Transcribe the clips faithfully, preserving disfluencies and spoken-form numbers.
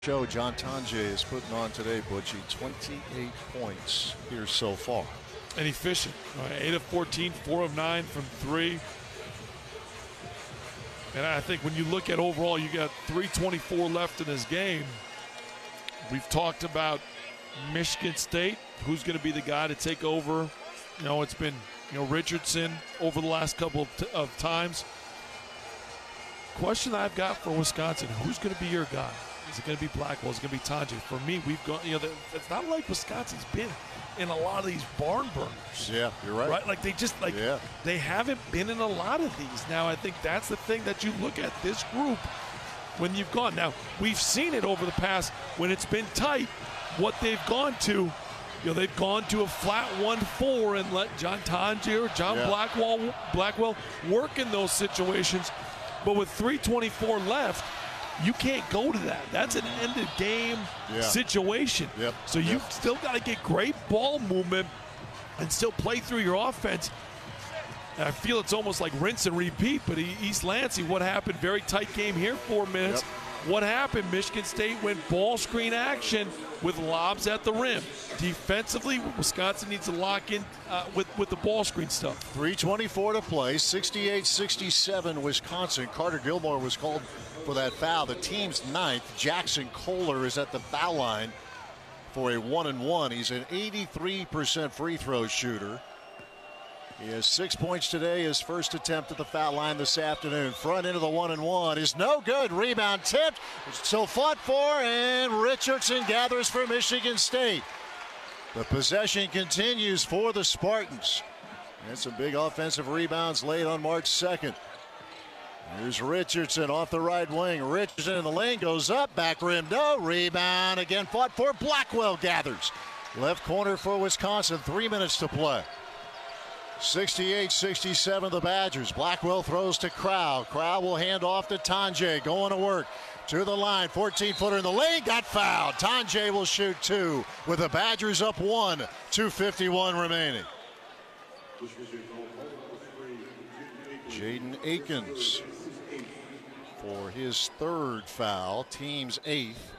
Show John Tonje is putting on today, Butchie, twenty-eight points here so far. And efficient. Right, eight of fourteen, four of nine from three. And I think when you look at overall, you got three twenty-four left in this game. We've talked about Michigan State, who's going to be the guy to take over. You know, it's been, you know, Richardson over the last couple of, t- of times. Question I've got for Wisconsin, who's going to be your guy? Is it going to be Blackwell? Is it going to be Tonje? For me, we've gone, you know, it's not like Wisconsin's been in a lot of these barn burners. Yeah, you're right. Right? Like they just, like, yeah. they haven't been in a lot of these. Now, I think that's the thing that you look at this group when you've gone. Now, we've seen it over the past when it's been tight, what they've gone to. You know, they've gone to a flat one four and let John Tonje or John yeah. Blackwell, Blackwell work in those situations. But with three twenty-four left, you can't go to that. That's an ended game yeah. situation. Yep. So you've yep. still got to get great ball movement and still play through your offense. And I feel it's almost like rinse and repeat, but East Lansing, what happened? Very tight game here, four minutes. Yep. What happened? Michigan State went ball screen action with lobs at the rim. Defensively, Wisconsin needs to lock in uh, with, with the ball screen stuff. three twenty-four to play, sixty-eight sixty-seven Wisconsin. Carter Gilmore was called for that foul. The team's ninth. Jackson Kohler is at the foul line for a one and one. He's an eighty-three percent free throw shooter. He has six points today. His first attempt at the foul line this afternoon. Front into the one and one is no good. Rebound tipped. Still fought for, and Richardson gathers for Michigan State. The possession continues for the Spartans. And some big offensive rebounds late on March second. Here's Richardson off the right wing. Richardson in the lane goes up. Back rim, no. Rebound again fought for. Blackwell gathers. Left corner for Wisconsin. Three minutes to play. sixty-eight sixty-seven the Badgers. Blackwell throws to Crow. Crow will hand off to Tonje. Going to work. To the line. fourteen footer in the lane. Got fouled. Tonje will shoot two with the Badgers up one. two fifty-one remaining. Jaden Akins for his third foul. Team's eighth.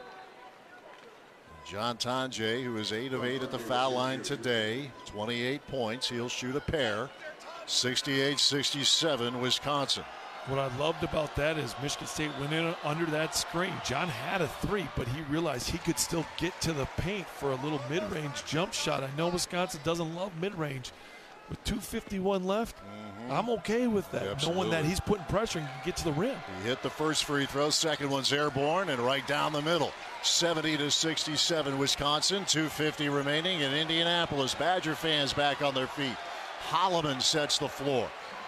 John Tonje, who is eight of eight at the foul line today, twenty-eight points. He'll shoot a pair. sixty-eight sixty-seven Wisconsin. What I loved about that is Michigan State went in under that screen. John had a three, but he realized he could still get to the paint for a little mid-range jump shot. I know Wisconsin doesn't love mid-range. With two fifty-one left, mm-hmm. I'm okay with that. Absolutely. Knowing that he's putting pressure and can get to the rim. He hit the first free throw. Second one's airborne and right down the middle. seventy to sixty-seven Wisconsin. two fifty remaining in Indianapolis. Badger fans back on their feet. Holloman sets the floor.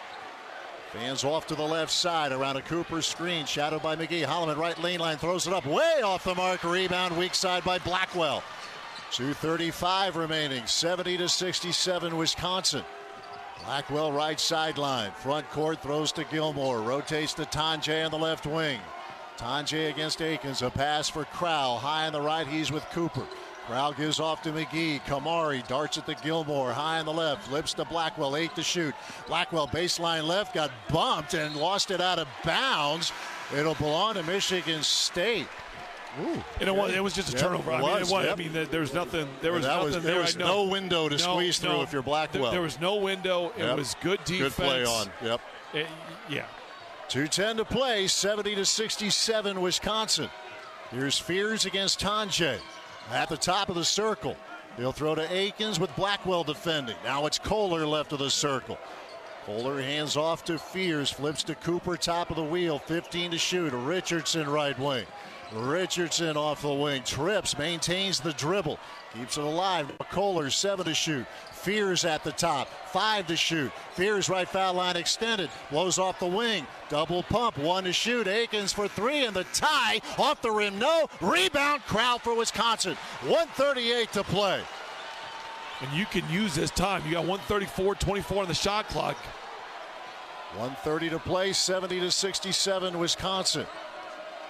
Fans off to the left side around a Cooper screen. Shadowed by McGee. Holloman right lane line throws it up. Way off the mark. Rebound weak side by Blackwell. two thirty-five remaining. seventy to sixty-seven Wisconsin. Blackwell right sideline. Front court throws to Gilmore. Rotates to Tonje on the left wing. Tonje against Akins. A pass for Crow. High on the right. He's with Cooper. Crow gives off to McGee. Kamari darts it to Gilmore. High on the left. Flips to Blackwell. Eight to shoot. Blackwell baseline left. Got bumped and lost it out of bounds. It'll belong to Michigan State. Ooh, you know what? It was just a yep, turnover. I mean, was, it was, yep. I mean, there's nothing. There was well, nothing. Was, there, there was no, no window to no, squeeze no, through if you're Blackwell. There, there was no window. It yep. was good defense. Good play on. Yep. It, yeah. two ten to play. seventy to sixty-seven Wisconsin. Here's Fears against Tonje at the top of the circle. He'll throw to Akins with Blackwell defending. Now it's Kohler left of the circle. Kohler hands off to Fears. Flips to Cooper top of the wheel. fifteen to shoot. Richardson right wing. Richardson off the wing, trips, maintains the dribble, keeps it alive. Kohler, seven to shoot. Fears at the top, five to shoot. Fears right foul line extended, blows off the wing, double pump, one to shoot. Akins for three, and the tie off the rim, no. Rebound, Crow for Wisconsin. one thirty-eight to play. And you can use this time. You got one thirty-four twenty-four on the shot clock. one thirty to play, seventy to sixty-seven Wisconsin.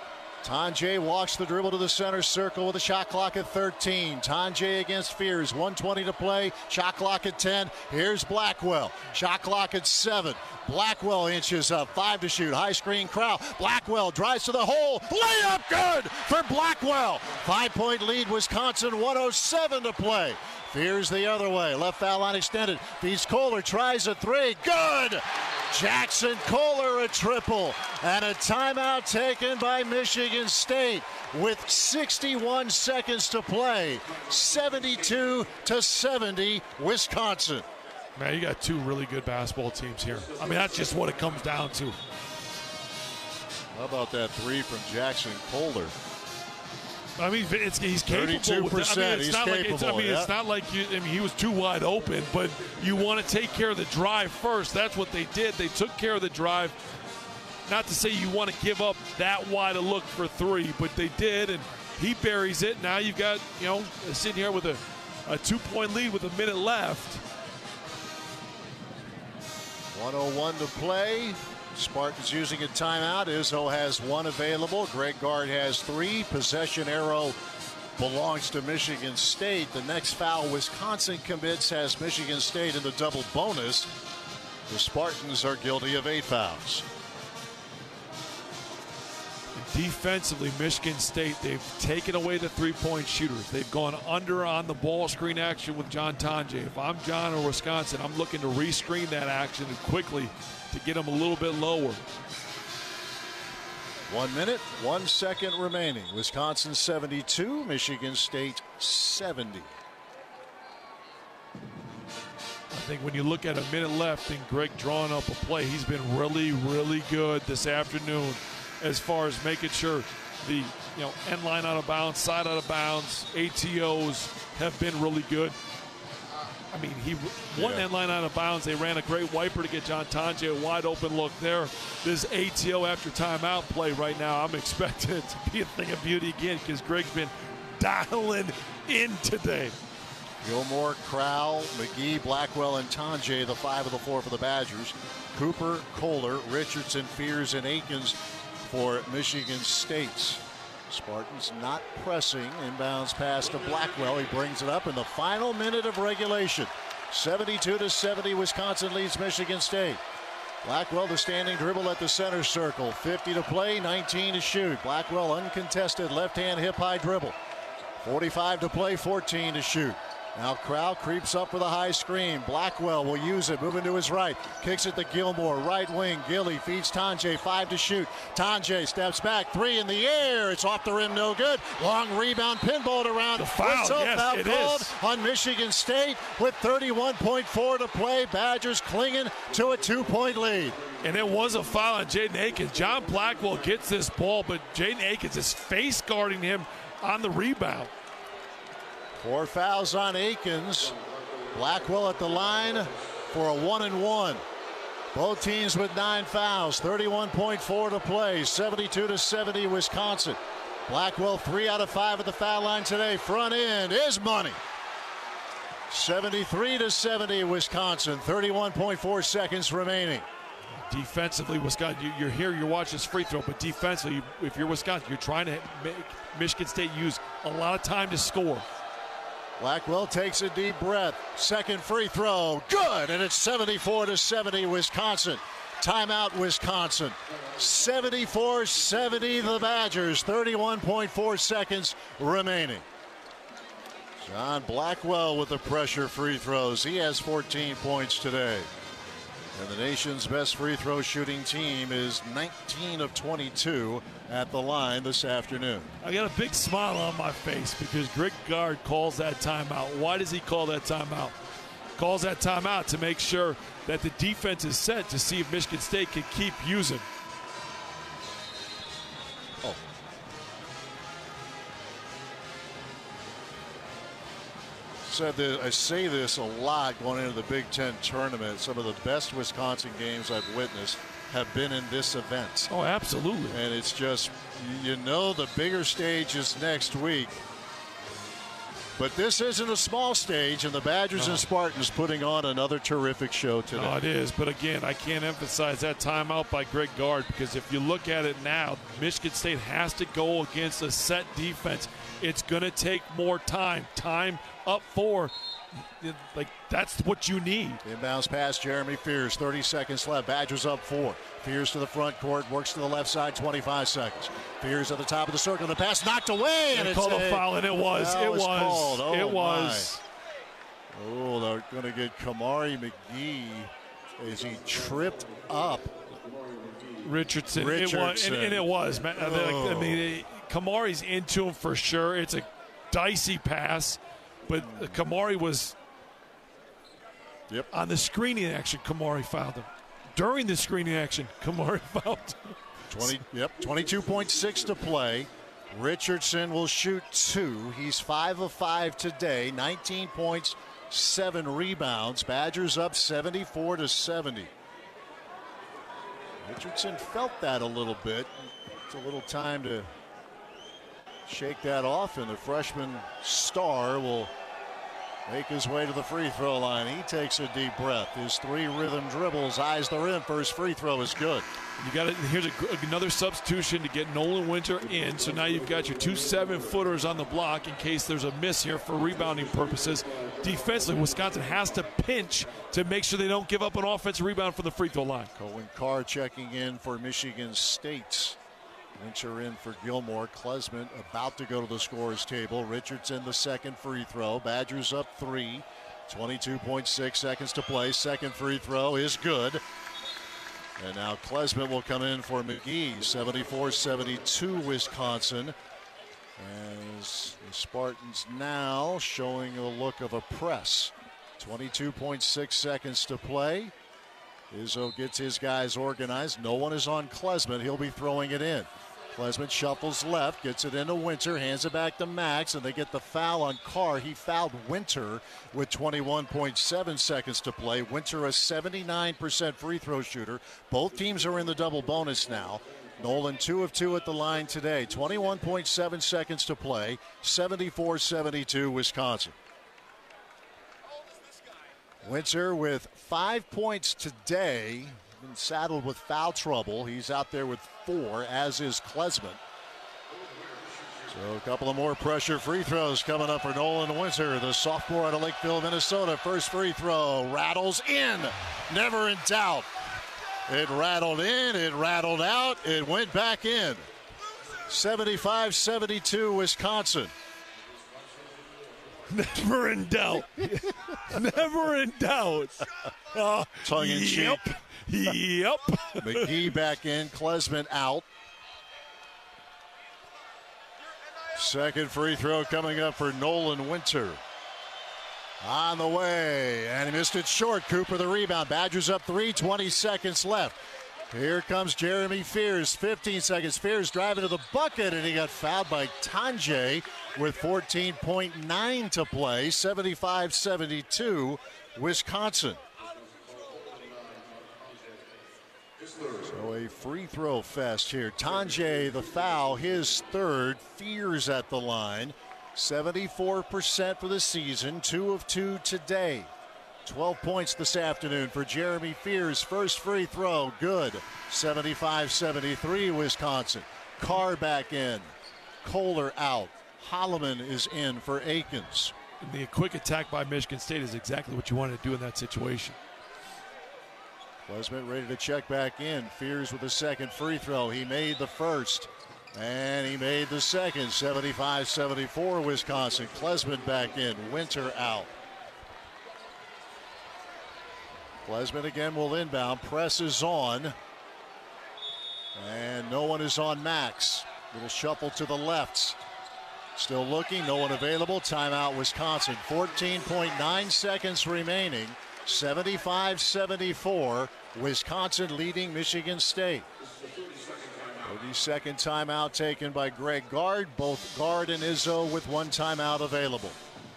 Tonje walks the dribble to the center circle with a shot clock at thirteen. Tonje against Fears, one twenty to play, shot clock at ten. Here's Blackwell, shot clock at seven. Blackwell inches up, five to shoot, high screen Crowell. Blackwell drives to the hole, layup good for Blackwell. Five-point lead, Wisconsin, one oh seven to play. Fears the other way, left foul line extended, feeds Kohler, tries a three, good! Jackson Kohler a triple, and a timeout taken by Michigan State with sixty-one seconds to play. seventy-two to seventy, Wisconsin. Man, you got two really good basketball teams here. I mean, that's just what it comes down to. How about that three from Jackson Kohler? I mean, it's, he's capable. thirty-two percent. I mean, it's He's not capable. Like it's, I mean, yeah. it's not like you, I mean, he was too wide open, but you want to take care of the drive first. That's what they did. They took care of the drive. Not to say you want to give up that wide a look for three, but they did, and he buries it. Now you've got, you know, sitting here with a, a two-point lead with a minute left. one oh one to play. Spartans using a timeout. Izzo has one available. Greg Gard has three. Possession arrow belongs to Michigan State. The next foul Wisconsin commits has Michigan State in the double bonus. The Spartans are guilty of eight fouls. Defensively, Michigan State, they've taken away the three-point shooters. They've gone under on the ball screen action with John Tonje. If I'm John or Wisconsin, I'm looking to re-screen that action quickly to get them a little bit lower. One minute, one second remaining. Wisconsin seventy-two, Michigan State seventy. I think when you look at a minute left and Greg drawing up a play, he's been really, really good this afternoon as far as making sure the, you know, end line out of bounds, side out of bounds, A T Os have been really good. I mean, he one yeah. end line out of bounds. They ran a great wiper to get John Tonje a wide open look there. This A T O after timeout play right now, I'm expecting it to be a thing of beauty again because Greg's been dialing in today. Gilmore, Crowell, McGee, Blackwell, and Tonje, the five of the four for the Badgers. Cooper, Kohler, Richardson, Fears, and Akins for Michigan State. Spartans not pressing. Inbounds pass to Blackwell. He brings it up in the final minute of regulation. seventy-two to seventy, Wisconsin leads Michigan State. Blackwell the standing dribble at the center circle. fifty to play, nineteen to shoot. Blackwell uncontested left-hand hip-high dribble. forty-five to play, fourteen to shoot. Now Crowell creeps up with a high screen. Blackwell will use it, moving to his right. Kicks it to Gilmore, right wing. Gilly feeds Tonje, five to shoot. Tonje steps back, three in the air. It's off the rim, no good. Long rebound, pinballed around. The foul, Whistle, yes, foul it called is. on Michigan State with thirty-one point four to play. Badgers clinging to a two-point lead. And it was a foul on Jaden Akins. John Blackwell gets this ball, but Jaden Akins is face guarding him on the rebound. Four fouls on Akins. Blackwell at the line for a one and one. Both teams with nine fouls. thirty-one point four to play. seventy-two to seventy, Wisconsin. Blackwell three out of five at the foul line today. Front end is money. seventy-three to seventy, Wisconsin. thirty-one point four seconds remaining. Defensively, Wisconsin, you're here, you're watching this free throw, but defensively, if you're Wisconsin, you're trying to make Michigan State use a lot of time to score. Blackwell takes a deep breath. Second free throw, good, and it's seventy-four to seventy, Wisconsin. Timeout, Wisconsin. seventy-four seventy, the Badgers. thirty-one point four seconds remaining. John Blackwell with the pressure free throws. He has fourteen points today. And the nation's best free throw shooting team is nineteen of twenty-two at the line this afternoon. I got a big smile on my face because Greg Gard calls that timeout. Why does he call that timeout? Calls that timeout to make sure that the defense is set to see if Michigan State can keep using. Oh. Said that I say this a lot going into the Big Ten tournament. Some of the best Wisconsin games I've witnessed have been in this event. Oh, absolutely. And it's just, you know, the bigger stage is next week. But this isn't a small stage, and the Badgers no. and Spartans putting on another terrific show today. No, it is. But again, I can't emphasize that timeout by Greg Gard, because if you look at it now, Michigan State has to go against a set defense. It's going to take more time. Time up four. Like, that's what you need. Inbounds pass, Jeremy Fears, thirty seconds left. Badgers up four. Fears to the front court, works to the left side, twenty-five seconds. Fears at the top of the circle. The pass knocked away, and they it's called a foul, and it was. It was. Called. Oh, it was. My. Oh, they're going to get Kamari McGee as he tripped up Richardson. Richardson. It was, and, and it was. Man. Oh. I mean, Kamari's into him for sure. It's a dicey pass. But Kamari was yep. on the screening action. Kamari fouled him. During the screening action, Kamari fouled him. twenty, yep, twenty-two point six to play. Richardson will shoot two. He's five of five today. nineteen points, seven rebounds. Badgers up seventy-four to seventy. Richardson felt that a little bit. It's a little time to shake that off, and the freshman star will make his way to the free throw line. He takes a deep breath. His three rhythm dribbles, eyes the rim. First free throw is good. You got it. Here's a, another substitution to get Nolan Winter in. So now you've got your two seven-footers on the block in case there's a miss here for rebounding purposes. Defensively, Wisconsin has to pinch to make sure they don't give up an offensive rebound from the free throw line. Cohen Carr checking in for Michigan State. Winter in for Gilmore. Klesman about to go to the scorer's table. Richardson the second free throw. Badgers up three. twenty-two point six seconds to play. Second free throw is good. And now Klesman will come in for McGee. seventy-four seventy-two Wisconsin. As the Spartans now showing a look of a press. twenty-two point six seconds to play. Izzo gets his guys organized. No one is on Klesman. He'll be throwing it in. Klesman shuffles left, gets it into Winter, hands it back to Max, and they get the foul on Carr. He fouled Winter with twenty-one point seven seconds to play. Winter a seventy-nine percent free throw shooter. Both teams are in the double bonus now. Nolan two of two at the line today. twenty-one point seven seconds to play. seventy-four seventy-two Wisconsin. Winter with five points today. Been saddled with foul trouble. He's out there with four, as is Klesman. So a couple of more pressure free throws coming up for Nolan Winter, the sophomore out of Lakeville, Minnesota. First free throw rattles in. Never in doubt. It rattled in, it rattled out, it went back in. seventy-five seventy-two Wisconsin. Never in doubt. Never in doubt. Uh, Tongue in cheek. Yep. Yep. McGee back in, Klesman out. Second free throw coming up for Nolan Winter. On the way, and he missed it short. Cooper the rebound. Badgers up three, twenty seconds left. Here comes Jeremy Fears, fifteen seconds. Fears driving to the bucket, and he got fouled by Tanjay with fourteen point nine to play. seventy-five seventy-two, Wisconsin. So a free throw fest here. Tanjay the foul, his third. Fears at the line. seventy-four percent for the season, two of two today. twelve points this afternoon for Jeremy Fears. First free throw, good. seventy-five seventy-three Wisconsin. Carr back in. Kohler out. Holloman is in for Akins. The quick attack by Michigan State is exactly what you wanted to do in that situation. Klesman ready to check back in. Fears with the second free throw. He made the first. And he made the second. seventy-five seventy-four Wisconsin. Klesman back in. Winter out. Klesman again will inbound. Press is on. And no one is on Max. Little shuffle to the left. Still looking. No one available. Timeout Wisconsin. fourteen point nine seconds remaining. seventy-five seventy-four. Wisconsin leading Michigan State. thirty-second timeout taken by Greg Gard. Both Gard and Izzo with one timeout available.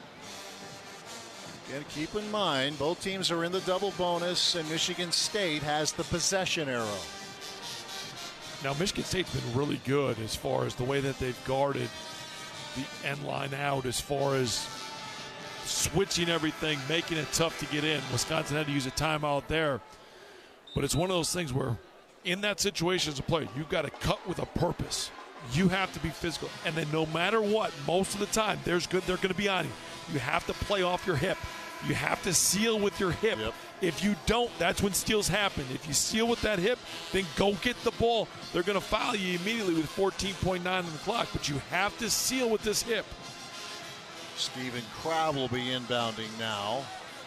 Again, keep in mind, both teams are in the double bonus, and Michigan State has the possession arrow. Now, Michigan State's been really good as far as the way that they've guarded the end line out as far as switching everything, making it tough to get in. Wisconsin had to use a timeout there. But it's one of those things where in that situation as a player, you've got to cut with a purpose. You have to be physical. And then no matter what, most of the time, there's good, they're going to be on you. You have to play off your hip. You have to seal with your hip. Yep. If you don't, that's when steals happen. If you seal with that hip, then go get the ball. They're going to foul you immediately with fourteen point nine on the clock. But you have to seal with this hip. Steven Crow will be inbounding now.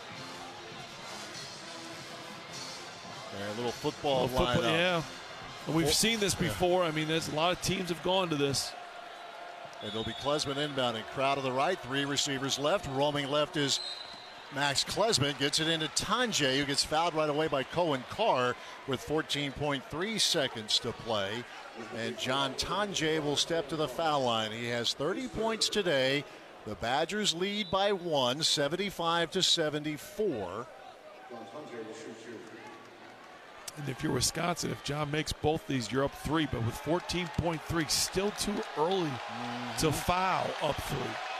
And a little football Little lineup. football, yeah. And we've seen this before. I mean, there's a lot of teams have gone to this. And it'll be Klesman inbounding. Crow to the right, three receivers left. Roaming left is Max Klesman. Gets it into Tonje, who gets fouled right away by Cohen Carr with fourteen point three seconds to play. And John Tonje will step to the foul line. He has thirty points today. The Badgers lead by one, seventy-five to seventy-four. And if you're Wisconsin, if John makes both these, you're up three. But with fourteen point three, still too early mm-hmm. to foul up three.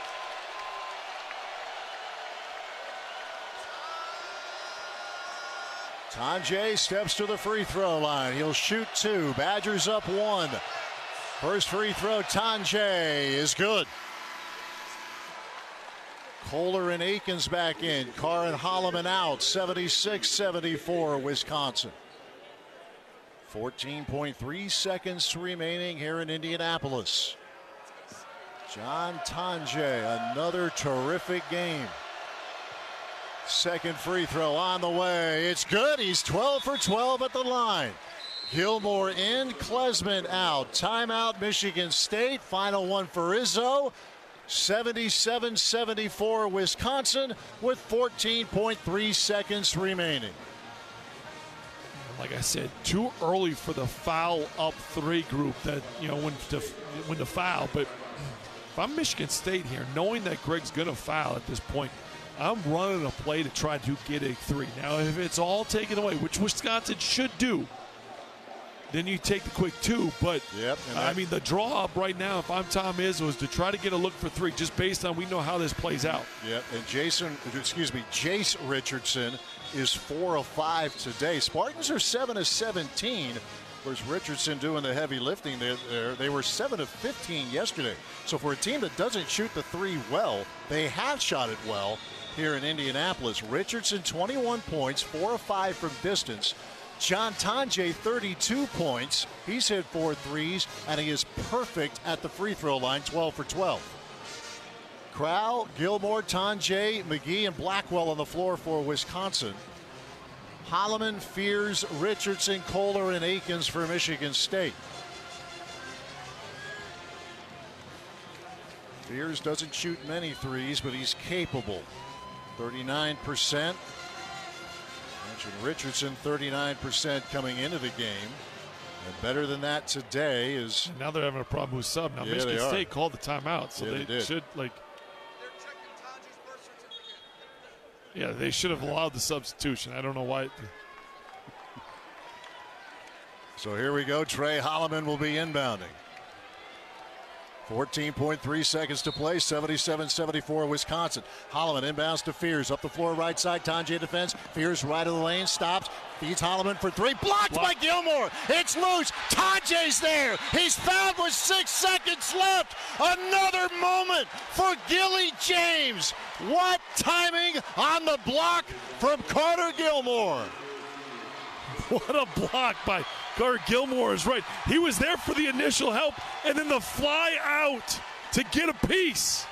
Tonje steps to the free throw line. He'll shoot two. Badgers up one. First free throw, Tonje, is good. Kohler and Akins back in. Carr and Holloman out. seventy-six seventy-four Wisconsin. fourteen point three seconds remaining here in Indianapolis. John Tonje, another terrific game. Second free throw on the way. It's good. He's twelve for twelve at the line. Gilmore in, Klesman out. Timeout, Michigan State. Final one for Izzo. seventy-seven seventy-four Wisconsin with fourteen point three seconds remaining. Like I said, too early for the foul up three group that, you know, when to, when to foul. But if I'm Michigan State here, knowing that Greg's going to foul at this point, I'm running a play to try to get a three. Now, if it's all taken away, which Wisconsin should do, then you take the quick two. But, yep, I mean, the draw up right now, if I'm Tom Izzo, is to try to get a look for three, just based on we know how this plays out. Yep, and Jason, excuse me, Jace Richardson is four of five today. Spartans are seven of seventeen. Of course, Richardson doing the heavy lifting there. They were seven of fifteen yesterday. So for a team that doesn't shoot the three well, they have shot it well here in Indianapolis. Richardson, twenty-one points, four of five from distance. John Tonje, thirty-two points. He's hit four threes, and he is perfect at the free throw line, twelve for twelve. Crow, Gilmore, Tonje, McGee, and Blackwell on the floor for Wisconsin. Holloman, Fears, Richardson, Kohler, and Akins for Michigan State. Fears doesn't shoot many threes, but he's capable. thirty-nine percent. Mentioned Richardson, thirty-nine percent coming into the game. And better than that today is... And now they're having a problem with sub. Now, yeah, Michigan State called the timeout, so yeah, they, they should, like... Yeah, they should have allowed the substitution. I don't know why. So here we go. Trey Holloman will be inbounding. fourteen point three seconds to play. seventy-seven seventy-four Wisconsin. Holloman inbounds to Fears. Up the floor, right side. Tonje defense. Fears right of the lane. Stops. Feeds Holloman for three. Blocked Block. by Gilmore. It's loose. Tonje's there. He's fouled with six seconds left. Another moment for Gilly James. What timing on the block from Carter Gilmore. What a block by Carter Gilmore is right. He was there for the initial help, and then the fly out to get a piece.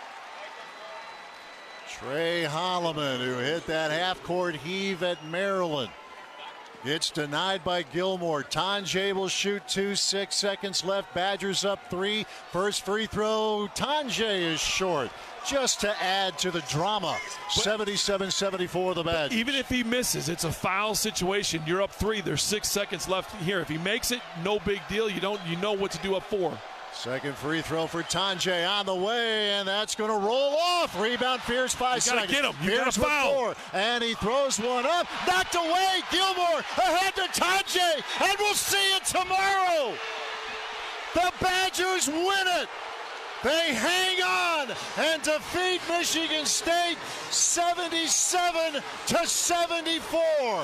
Trey Holloman, who hit that half-court heave at Maryland, gets denied by Gilmore. Tonje will shoot two, six seconds left. Badgers up three. First free throw, Tonje is short. Just to add to the drama. seventy-seven seventy-four the Badgers. Even if he misses, it's a foul situation. You're up three. There's six seconds left here. If he makes it, no big deal. You don't. You know what to do up four. Second free throw for Tonje on the way, and that's going to roll off. Rebound, Fears, five you gotta seconds. Get him. You Fears got to foul. Four, and he throws one up. Knocked away. Gilmore ahead to Tonje, and we'll see it tomorrow. The Badgers win it. They hang on and defeat Michigan State seventy-seven to seventy-four.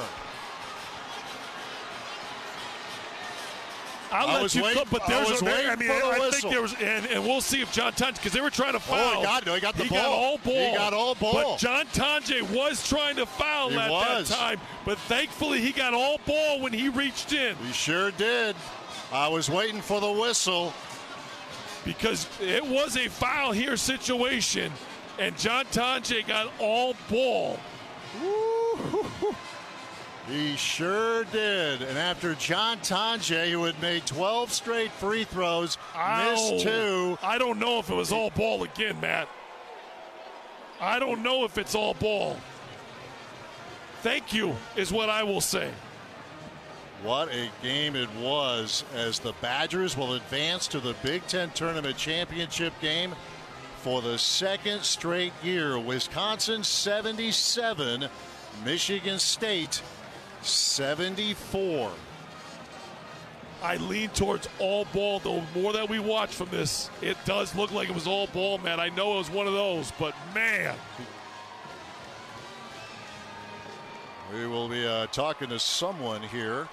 I'll I let was you waiting, go, but I there's was a, waiting I mean, for the I whistle. think there was, and, and we'll see if John Tonje, because they were trying to foul. Oh, he got, no, he got the he ball. Got all ball. He got all ball. But John Tonje was trying to foul He at was. that time, but thankfully he got all ball when he reached in. He sure did. I was waiting for the whistle. Because it was a foul here situation, and John Tonje got all ball. Woo. He sure did. And after John Tonje, who had made twelve straight free throws, Ow. missed two. I don't know if it was all ball again, Matt. I don't know if it's all ball. Thank you, is what I will say. What a game it was, as the Badgers will advance to the Big Ten Tournament Championship game for the second straight year. Wisconsin seventy-seven, Michigan State seventy-four. I lean towards all ball, though. More that we watch from this, it does look like it was all ball, man. I know it was one of those, but man. We will be uh, talking to someone here.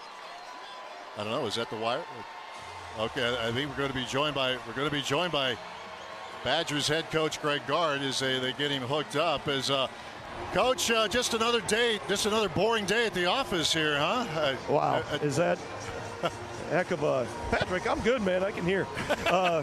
I don't know. Is that the wire? Okay, I think we're going to be joined by we're going to be joined by Badgers head coach Greg Gard as they, they get him hooked up. As uh, coach, uh, just another day, just another boring day at the office here, huh? Uh, Wow, uh, is that heck of a Patrick? I'm good, man. I can hear. Uh,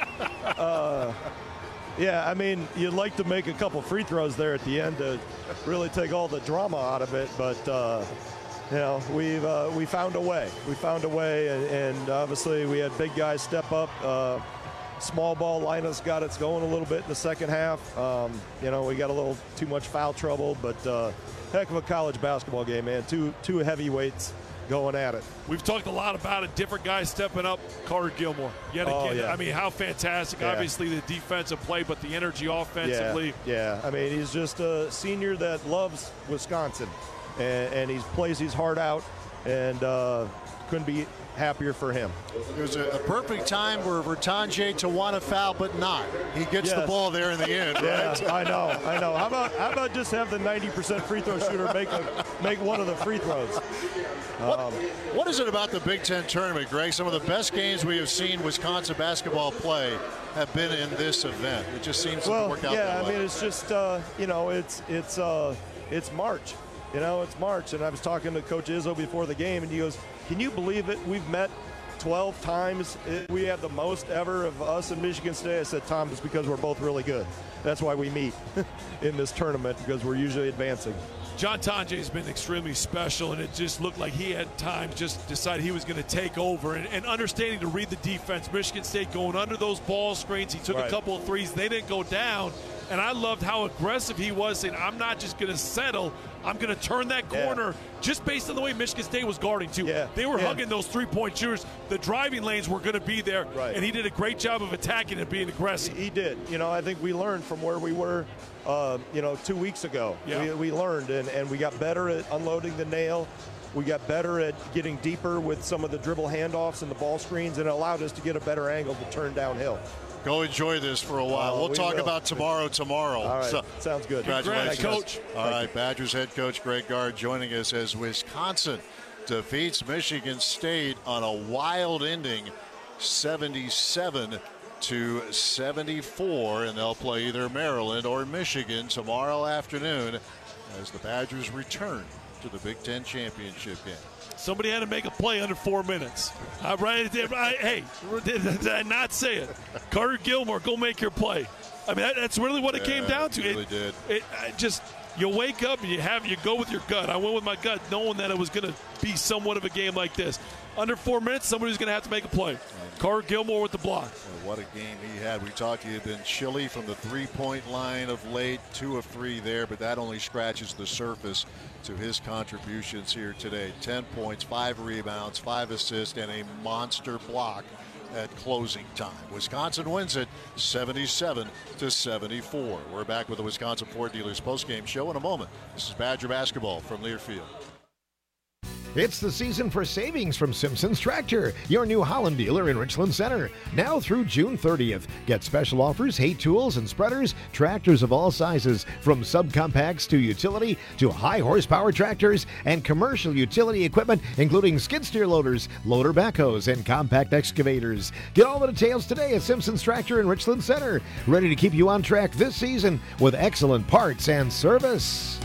uh, yeah, I mean, you'd like to make a couple free throws there at the end to really take all the drama out of it, but uh, you know, we've uh, we found a way. We found a way, and, and obviously we had big guys step up. Uh, small ball Linus got us going a little bit in the second half. Um, you know, we got a little too much foul trouble, but uh, heck of a college basketball game, man. Two two heavyweights going at it. We've talked a lot about it. Different guys stepping up. Carter Gilmore, yet Oh, again. yeah. I mean, how fantastic. Yeah. Obviously, the defensive play, but the energy offensively. Yeah, yeah. I mean, he's just a senior that loves Wisconsin, and, and he plays his heart out, and uh, couldn't be happier for him. It was a, a perfect time where Tonje to want to foul, but not. He gets Yes. the ball there in the end, Yeah, right? I know, I know. How about how about just have the ninety percent free throw shooter make a, make one of the free throws? What, what is it about the Big Ten tournament, Greg? Some of the best games we have seen Wisconsin basketball play have been in this event. It just seems Well, to work out yeah, that I way. mean, it's just uh, you know, it's it's uh, it's March. You know, it's March, and I was talking to Coach Izzo before the game, and he goes, "Can you believe it? We've met twelve times. We have the most ever of us in Michigan State." I said, "Tom, it's because we're both really good. That's why we meet in this tournament, because we're usually advancing." John Tonje has been extremely special, and it just looked like he had time just decide he was going to take over and, and understanding to read the defense. Michigan State going under those ball screens. He took Right. a couple of threes. They didn't go down. And I loved how aggressive he was, saying, I'm not just going to settle. I'm going to turn that Yeah. corner just based on the way Michigan State was guarding, too. Yeah. They were Yeah. hugging those three-point shooters. The driving lanes were going to be there, Right. and he did a great job of attacking and being aggressive. He did. You know, I think we learned from where we were, uh, you know, two weeks ago. Yeah. We, we learned, and, and we got better at unloading the nail. We got better at getting deeper with some of the dribble handoffs and the ball screens, and it allowed us to get a better angle to turn downhill. Go enjoy this for a while. Oh, we'll we talk will. about tomorrow tomorrow. All right. So, Sounds good. congratulations. Congrats, Coach. All right, Badgers head coach Greg Gard joining us as Wisconsin defeats Michigan State on a wild ending, seventy-seven to seventy-four, and they'll play either Maryland or Michigan tomorrow afternoon as the Badgers return to the Big Ten championship game. Somebody had to make a play under four minutes. I, right, I, hey, did, did I not say it? Carter Gilmore, go make your play. I mean, that, that's really what it Yeah, came down to. it really it, did. It, I just you wake up and you have you go with your gut. I went with my gut, knowing that it was going to be somewhat of a game like this. Under four minutes, somebody's going to have to make a play. Carter Gilmore with the block. Well, what a game he had. We talked, he had been chilly from the three-point line of late, two of three there, but that only scratches the surface to his contributions here today. ten points, five rebounds, five assists, and a monster block at closing time. Wisconsin wins it seventy-seven to seventy-four. We're back with the Wisconsin Ford Dealers postgame show in a moment. This is Badger basketball from Learfield. It's the season for savings from Simpson's Tractor, your new Holland dealer in Richland Center. Now through June thirtieth. Get special offers, hay tools and spreaders, tractors of all sizes, from subcompacts to utility to high horsepower tractors and commercial utility equipment, including skid steer loaders, loader backhoes, and compact excavators. Get all the details today at Simpson's Tractor in Richland Center. Ready to keep you on track this season with excellent parts and service.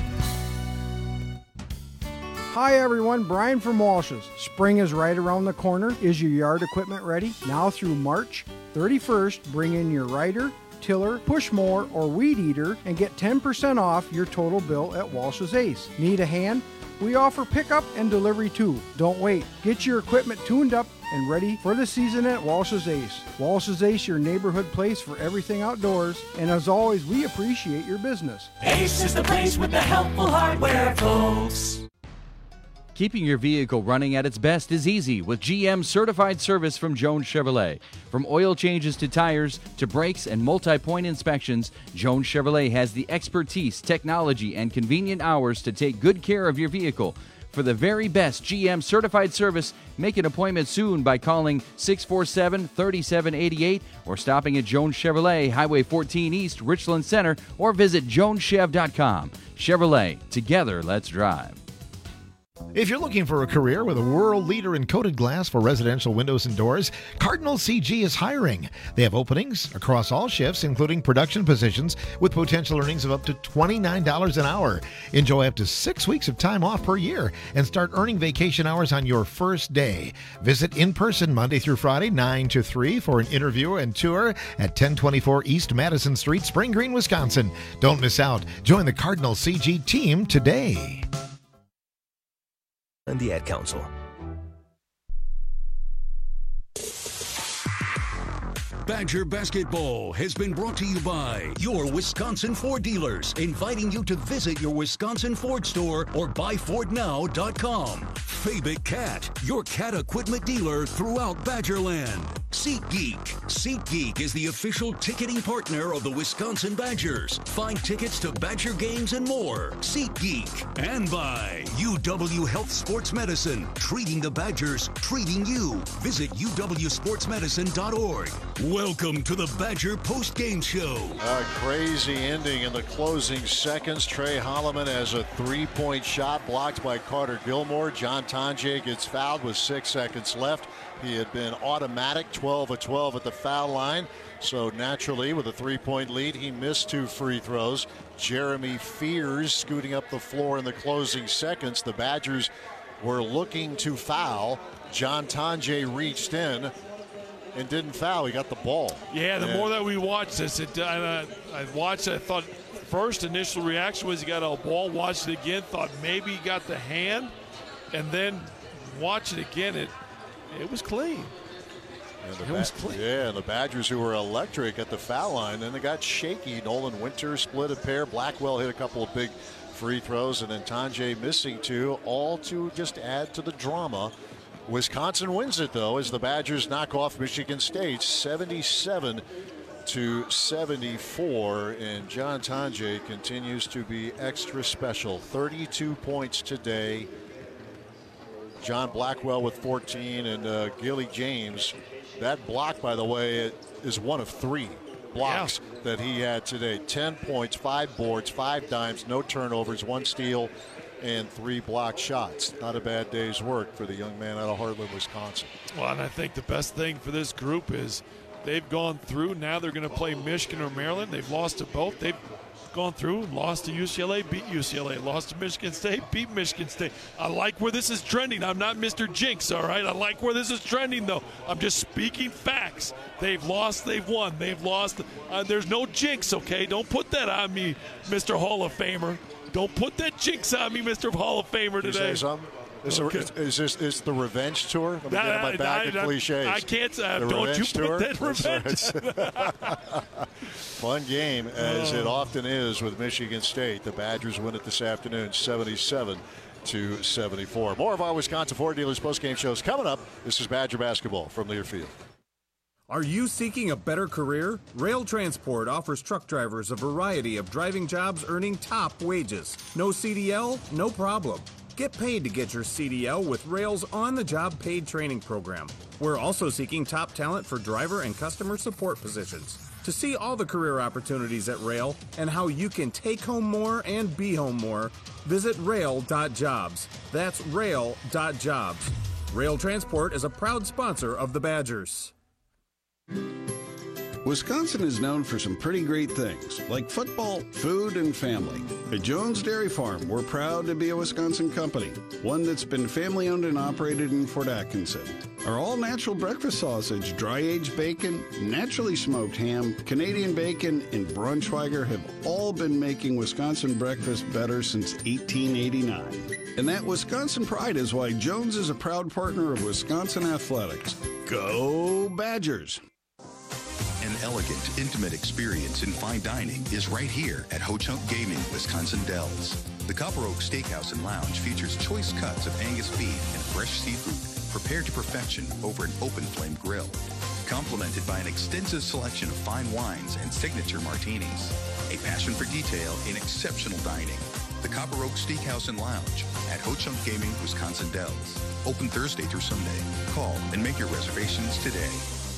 Hi everyone, Brian from Walsh's. Spring is right around the corner. Is your yard equipment ready? Now through March thirty-first, bring in your rider, tiller, push mower, or weed eater and get ten percent off your total bill at Walsh's Ace. Need a hand? We offer pickup and delivery too. Don't wait. Get your equipment tuned up and ready for the season at Walsh's Ace. Walsh's Ace, your neighborhood place for everything outdoors. And as always, we appreciate your business. Ace is the place with the helpful hardware, folks. Keeping your vehicle running at its best is easy with G M certified service from Jones Chevrolet. From oil changes to tires to brakes and multi-point inspections, Jones Chevrolet has the expertise, technology, and convenient hours to take good care of your vehicle. For the very best G M certified service, make an appointment soon by calling six four seven, three seven eight eight or stopping at Jones Chevrolet, Highway fourteen East, Richland Center, or visit jones chev dot com. Chevrolet, together let's drive. If you're looking for a career with a world leader in coated glass for residential windows and doors, Cardinal C G is hiring. They have openings across all shifts, including production positions, with potential earnings of up to twenty-nine dollars an hour. Enjoy up to six weeks of time off per year and start earning vacation hours on your first day. Visit in person Monday through Friday, nine to three, for an interview and tour at ten twenty-four East Madison Street, Spring Green, Wisconsin. Don't miss out. Join the Cardinal C G team today. And the Ad Council. Badger Basketball has been brought to you by your Wisconsin Ford dealers, inviting you to visit your Wisconsin Ford store or buy ford now dot com. Fabic Cat, your cat equipment dealer throughout Badgerland. SeatGeek. SeatGeek is the official ticketing partner of the Wisconsin Badgers. Find tickets to Badger games and more. SeatGeek. And by U W Health Sports Medicine, treating the Badgers, treating you. Visit u w sports medicine dot org. Welcome to the Badger Post-Game Show. A crazy ending in the closing seconds. Trey Holloman has a three-point shot blocked by Carter Gilmore. John Tonje gets fouled with six seconds left. He had been automatic, twelve of twelve at the foul line. So naturally, with a three-point lead, he missed two free throws. Jeremy Fears scooting up the floor in the closing seconds. The Badgers were looking to foul. John Tonje reached in and didn't foul. He got the ball. Yeah, the and more that we watched this, it, I, I watched it, I thought first initial reaction was he got a ball, watched it again, thought maybe he got the hand, and then watch it again, it it was clean. And the it was clean. Yeah, and the Badgers, who were electric at the foul line, then they got shaky. Nolan Winter split a pair. Blackwell hit a couple of big free throws, and then Tonje missing two, all to just add to the drama. Wisconsin wins it, though, as the Badgers knock off Michigan State seventy-seven to seventy-four, and John Tonje continues to be extra special. thirty-two points today. John Blackwell with fourteen, and uh, Gilly James. That block, by the way, is one of three blocks yeah. that he had today. ten points, five boards, five dimes, no turnovers, one steal, and three blocked shots. Not a bad day's work for the young man out of Heartland, Wisconsin. Well, and I think the best thing for this group is they've gone through. Now they're going to play Michigan or Maryland. They've lost to both. They've gone through, lost to U C L A, beat U C L A, lost to Michigan State, beat Michigan State. I like where this is trending. I'm not Mister Jinx, all right? I like where this is trending, though. I'm just speaking facts. They've lost, they've won. They've lost. Uh, there's no jinx, okay? Don't put that on me, Mister Hall of Famer. Don't put that jinx on me, Mister Hall of Famer today. You say something? Is, okay. a, is this is the revenge tour? Let me get in my bag of cliches. I can't. Uh, the don't you tour? put that revenge. Fun game, as oh. it often is with Michigan State. The Badgers win it this afternoon, seventy-seven to seventy-four. More of our Wisconsin Ford Dealers postgame shows coming up. This is Badger basketball from Learfield. Are you seeking a better career? Rail Transport offers truck drivers a variety of driving jobs earning top wages. No C D L? No problem. Get paid to get your C D L with Rail's on-the-job paid training program. We're also seeking top talent for driver and customer support positions. To see all the career opportunities at Rail and how you can take home more and be home more, visit rail dot jobs. That's rail dot jobs. Rail Transport is a proud sponsor of the Badgers. Wisconsin is known for some pretty great things, like football, food, and family. At Jones Dairy Farm, we're proud to be a Wisconsin company, one that's been family-owned and operated in Fort Atkinson. Our all-natural breakfast sausage, dry-aged bacon, naturally smoked ham, Canadian bacon, and Braunschweiger have all been making Wisconsin breakfast better since eighteen eighty-nine. And that Wisconsin pride is why Jones is a proud partner of Wisconsin Athletics. Go Badgers! An elegant, intimate experience in fine dining is right here at Ho-Chunk Gaming, Wisconsin Dells. The Copper Oak Steakhouse and Lounge features choice cuts of Angus beef and fresh seafood prepared to perfection over an open flame grill, complemented by an extensive selection of fine wines and signature martinis. A passion for detail in exceptional dining. The Copper Oak Steakhouse and Lounge at Ho-Chunk Gaming, Wisconsin Dells. Open Thursday through Sunday. Call and make your reservations today.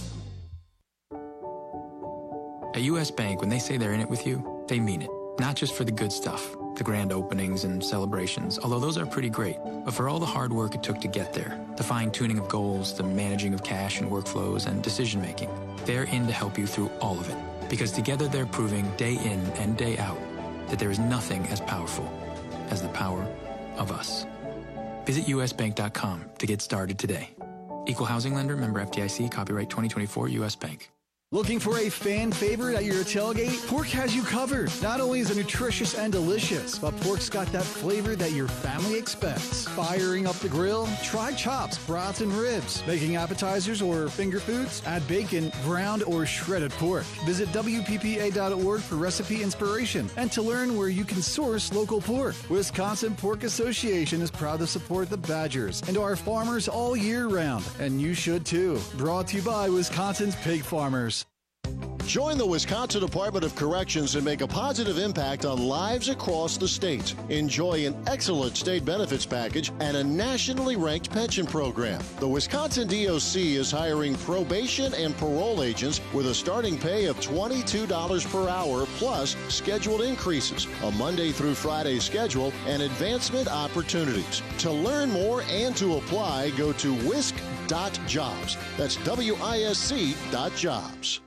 At U S Bank, when they say they're in it with you, they mean it. Not just for the good stuff, the grand openings and celebrations, although those are pretty great, but for all the hard work it took to get there, the fine-tuning of goals, the managing of cash and workflows, and decision-making. They're in to help you through all of it, because together they're proving day in and day out that there is nothing as powerful as the power of us. Visit U S bank dot com to get started today. Equal housing lender, member F D I C, copyright twenty twenty-four, U S Bank. Looking for a fan favorite at your tailgate? Pork has you covered. Not only is it nutritious and delicious, but pork's got that flavor that your family expects. Firing up the grill? Try chops, brats, and ribs. Making appetizers or finger foods? Add bacon, ground, or shredded pork. Visit W P P A dot org for recipe inspiration and to learn where you can source local pork. Wisconsin Pork Association is proud to support the Badgers and our farmers all year round, and you should too. Brought to you by Wisconsin's Pig Farmers. Join the Wisconsin Department of Corrections and make a positive impact on lives across the state. Enjoy an excellent state benefits package and a nationally ranked pension program. The Wisconsin D O C is hiring probation and parole agents with a starting pay of twenty-two dollars per hour plus scheduled increases, a Monday through Friday schedule, and advancement opportunities. To learn more and to apply, go to wisc dot jobs. That's W I S C dot jobs.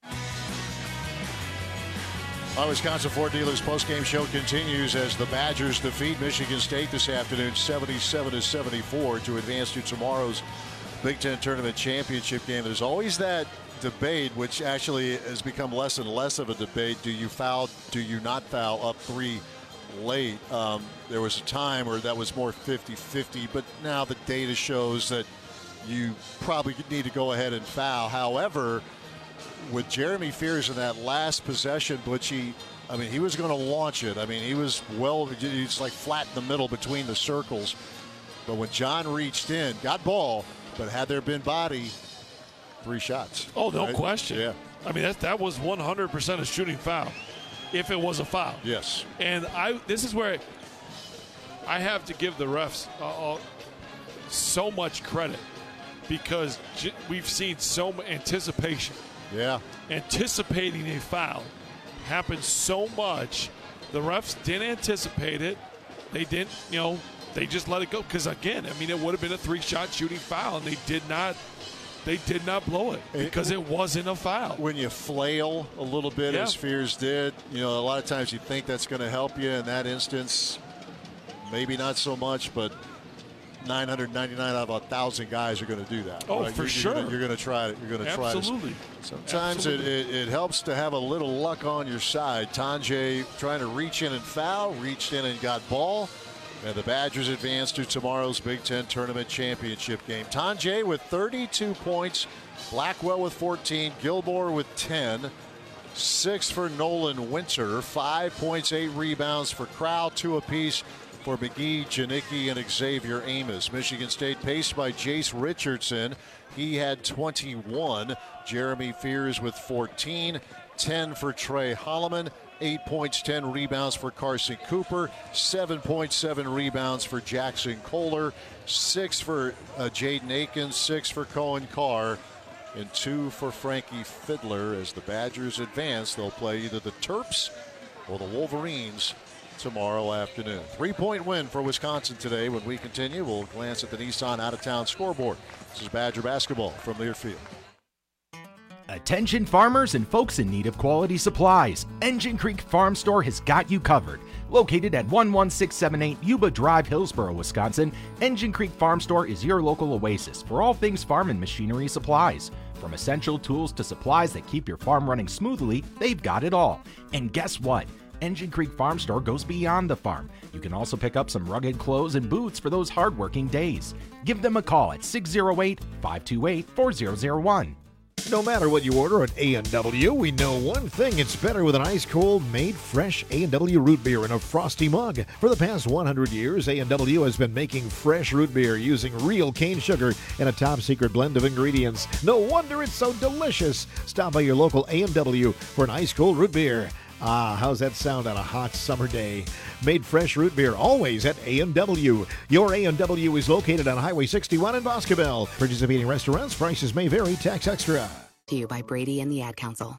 Our Wisconsin Ford Dealers postgame show continues as the Badgers defeat Michigan State this afternoon seventy-seven to seventy-four to advance to tomorrow's Big Ten Tournament Championship game. There's always that debate, which actually has become less and less of a debate. Do you foul, do you not foul up three late? Um, there was a time where that was more fifty fifty, but now the data shows that you probably need to go ahead and foul. However, with Jeremy Fears in that last possession, Butchie, I mean, he was going to launch it. I mean, he was well, he's like flat in the middle between the circles. But when John reached in, got ball, but had there been body, three shots. Oh, no right? question. Yeah. I mean, that, that was one hundred percent a shooting foul, if it was a foul. Yes. And I, this is where I have to give the refs uh, uh, so much credit because j- we've seen so much anticipation. Yeah. Anticipating a foul happens so much. The refs didn't anticipate it. They didn't, you know, they just let it go. Because, again, I mean, it would have been a three-shot shooting foul, and they did not they did not blow it because it wasn't a foul. When you flail a little bit, yeah. as Fears did, you know, a lot of times you think that's going to help you. In that instance, maybe not so much, but nine hundred ninety-nine out of a thousand guys are going to do that. Oh, right? for you're, sure. You're going to try it. You're going to try it. Absolutely. Sometimes Absolutely. It, it, it helps to have a little luck on your side. Tanjay trying to reach in and foul, reached in and got ball. And the Badgers advance to tomorrow's Big Ten Tournament Championship game. Tanjay with thirty-two points, Blackwell with fourteen, Gilmore with ten. Six for Nolan Winter, five points, eight rebounds for Crowell, two apiece for McGee, Janicki, and Xavier Amos. Michigan State paced by Jace Richardson. He had twenty-one. Jeremy Fears with fourteen. ten for Trey Holloman, eight points, ten rebounds for Carson Cooper, seven point seven rebounds for Jackson Kohler, six for uh, Jaden Akins, six for Cohen Carr, and two for Frankie Fiddler. As the Badgers advance, they'll play either the Terps or the Wolverines tomorrow afternoon. Three-point win for Wisconsin today. When we continue, we'll glance at the Nissan out-of-town scoreboard. This is Badger basketball from Learfield. Attention farmers and folks in need of quality supplies. Engine Creek Farm Store has got you covered. Located at one one six seven eight Yuba Drive, Hillsboro, Wisconsin, Engine Creek Farm Store is your local oasis for all things farm and machinery supplies. From essential tools to supplies that keep your farm running smoothly, they've got it all. And guess what? Engine Creek Farm Store goes beyond the farm. You can also pick up some rugged clothes and boots for those hardworking days. Give them a call at six oh eight, five two eight, four oh oh one. No matter what you order at A and W, we know one thing: it's better with an ice-cold, made fresh A and W root beer in a frosty mug. For the past one hundred years, A and W has been making fresh root beer using real cane sugar and a top-secret blend of ingredients. No wonder it's so delicious. Stop by your local A and W for an ice-cold root beer. Ah, how's that sound on a hot summer day? Made fresh root beer, always at A and W. Your A and W is located on Highway sixty-one in Boscobel. Participating restaurants, prices may vary, tax extra. To you by Brady and the Ad Council.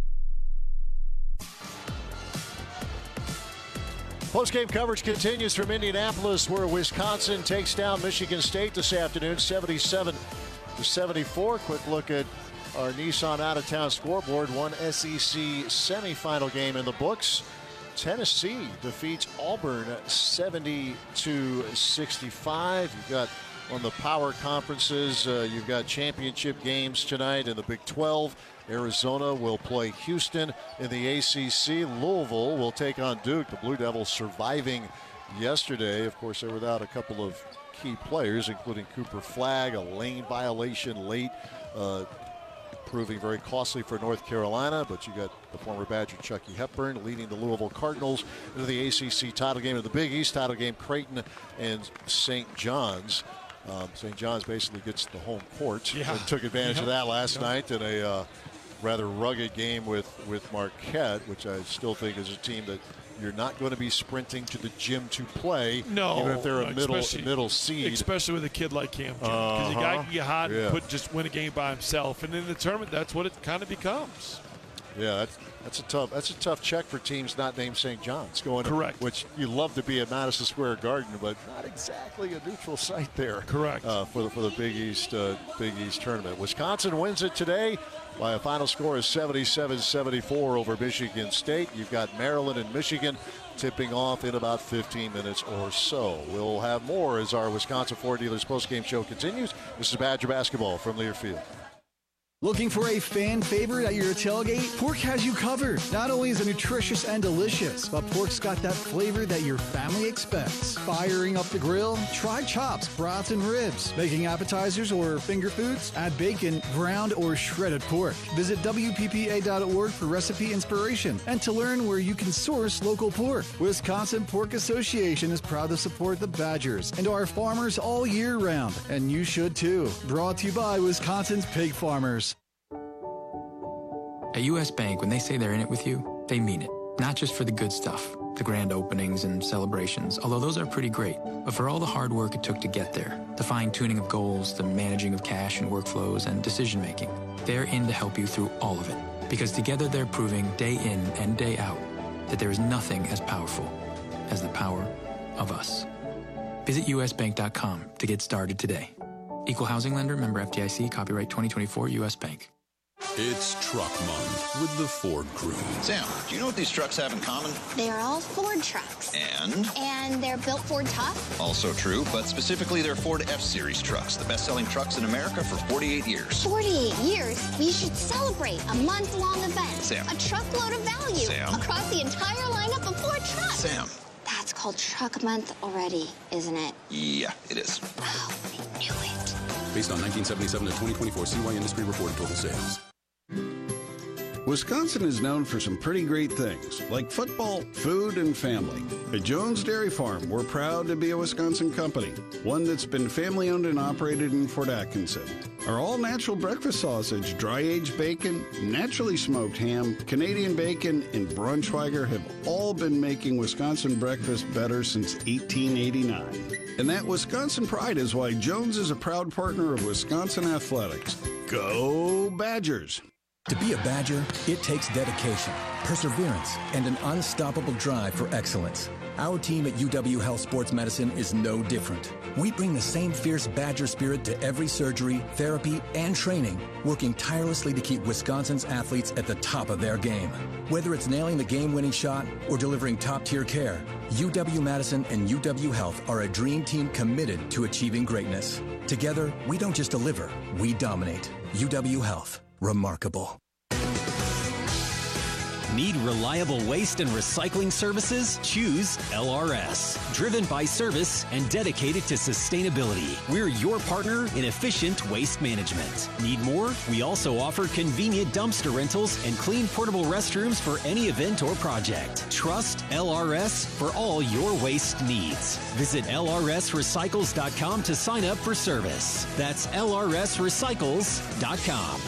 Post-game coverage continues from Indianapolis, where Wisconsin takes down Michigan State this afternoon, seventy-seven to seventy-four. Quick look at our Nissan out-of-town scoreboard. One S E C semifinal game in the books. Tennessee defeats Auburn seventy to sixty-five. You've got on the power conferences, uh, you've got championship games tonight in the Big twelve. Arizona will play Houston. In the A C C, Louisville will take on Duke. The Blue Devils surviving yesterday. Of course, they're without a couple of key players, including Cooper Flagg, a lane violation late, uh, proving very costly for North Carolina. But you got the former Badger Chucky Hepburn leading the Louisville Cardinals into the A C C title game. In the Big East title game, Creighton and Saint John's. Um, Saint John's basically gets the home court. Yeah. And took advantage Yeah. of that last Yeah. night in a uh, rather rugged game with, with Marquette, which I still think is a team that you're not going to be sprinting to the gym to play. No, even if they're a middle especially- middle seed. Especially with a kid like Cam Jones, because the guy Uh-huh. can get hot Yeah. and put, just win a game by himself. And in the tournament, that's what it kind of becomes. Yeah, that's, that's a tough that's a tough check for teams not named Saint John's. Going Correct. Which you love to be at Madison Square Garden, but not exactly a neutral site there. Correct. Uh, for the for the Big East uh, Big East tournament. Wisconsin wins it today by a final score of seventy-seven seventy-four over Michigan State. You've got Maryland and Michigan tipping off in about fifteen minutes or so. We'll have more as our Wisconsin Ford Dealers postgame show continues. This is Badger basketball from Learfield. Looking for a fan favorite at your tailgate? Pork has you covered. Not only is it nutritious and delicious, but pork's got that flavor that your family expects. Firing up the grill? Try chops, brats, and ribs. Making appetizers or finger foods? Add bacon, ground, or shredded pork. Visit W P P A dot org for recipe inspiration and to learn where you can source local pork. Wisconsin Pork Association is proud to support the Badgers and our farmers all year round, and you should too. Brought to you by Wisconsin's pig farmers. At U S Bank, when they say they're in it with you, they mean it. Not just for the good stuff, the grand openings and celebrations, although those are pretty great, but for all the hard work it took to get there, the fine-tuning of goals, the managing of cash and workflows, and decision-making. They're in to help you through all of it, because together they're proving day in and day out that there is nothing as powerful as the power of us. Visit U S bank dot com to get started today. Equal housing lender, member F D I C, copyright twenty twenty-four, U S Bank. It's Truck Month with the Ford Crew. Sam, do you know what these trucks have in common? They're all Ford trucks. And? And they're built Ford tough. Also true, but specifically they're Ford F-Series trucks, the best-selling trucks in America for forty-eight years. forty-eight years? We should celebrate a month-long event. Sam. A truckload of value. Sam. Across the entire lineup of Ford trucks. Sam. That's called Truck Month already, isn't it? Yeah, it is. Oh, I knew it. Based on nineteen seventy-seven to twenty twenty-four C Y Industry reported total sales. Wisconsin is known for some pretty great things, like football, food, and family. At Jones Dairy Farm, we're proud to be a Wisconsin company, one that's been family-owned and operated in Fort Atkinson. Our all-natural breakfast sausage, dry-aged bacon, naturally smoked ham, Canadian bacon, and Braunschweiger have all been making Wisconsin breakfast better since eighteen eighty-nine. And that Wisconsin pride is why Jones is a proud partner of Wisconsin Athletics. Go Badgers! To be a Badger, it takes dedication, perseverance, and an unstoppable drive for excellence. Our team at U W Health Sports Medicine is no different. We bring the same fierce Badger spirit to every surgery, therapy, and training, working tirelessly to keep Wisconsin's athletes at the top of their game. Whether it's nailing the game-winning shot or delivering top-tier care, U W-Madison and U W Health are a dream team committed to achieving greatness. Together, we don't just deliver, we dominate. U W Health. Remarkable. Need reliable waste and recycling services? Choose L R S. Driven by service and dedicated to sustainability. We're your partner in efficient waste management. Need more? We also offer convenient dumpster rentals and clean portable restrooms for any event or project. Trust L R S for all your waste needs. Visit L R S recycles dot com to sign up for service. That's L R S recycles dot com.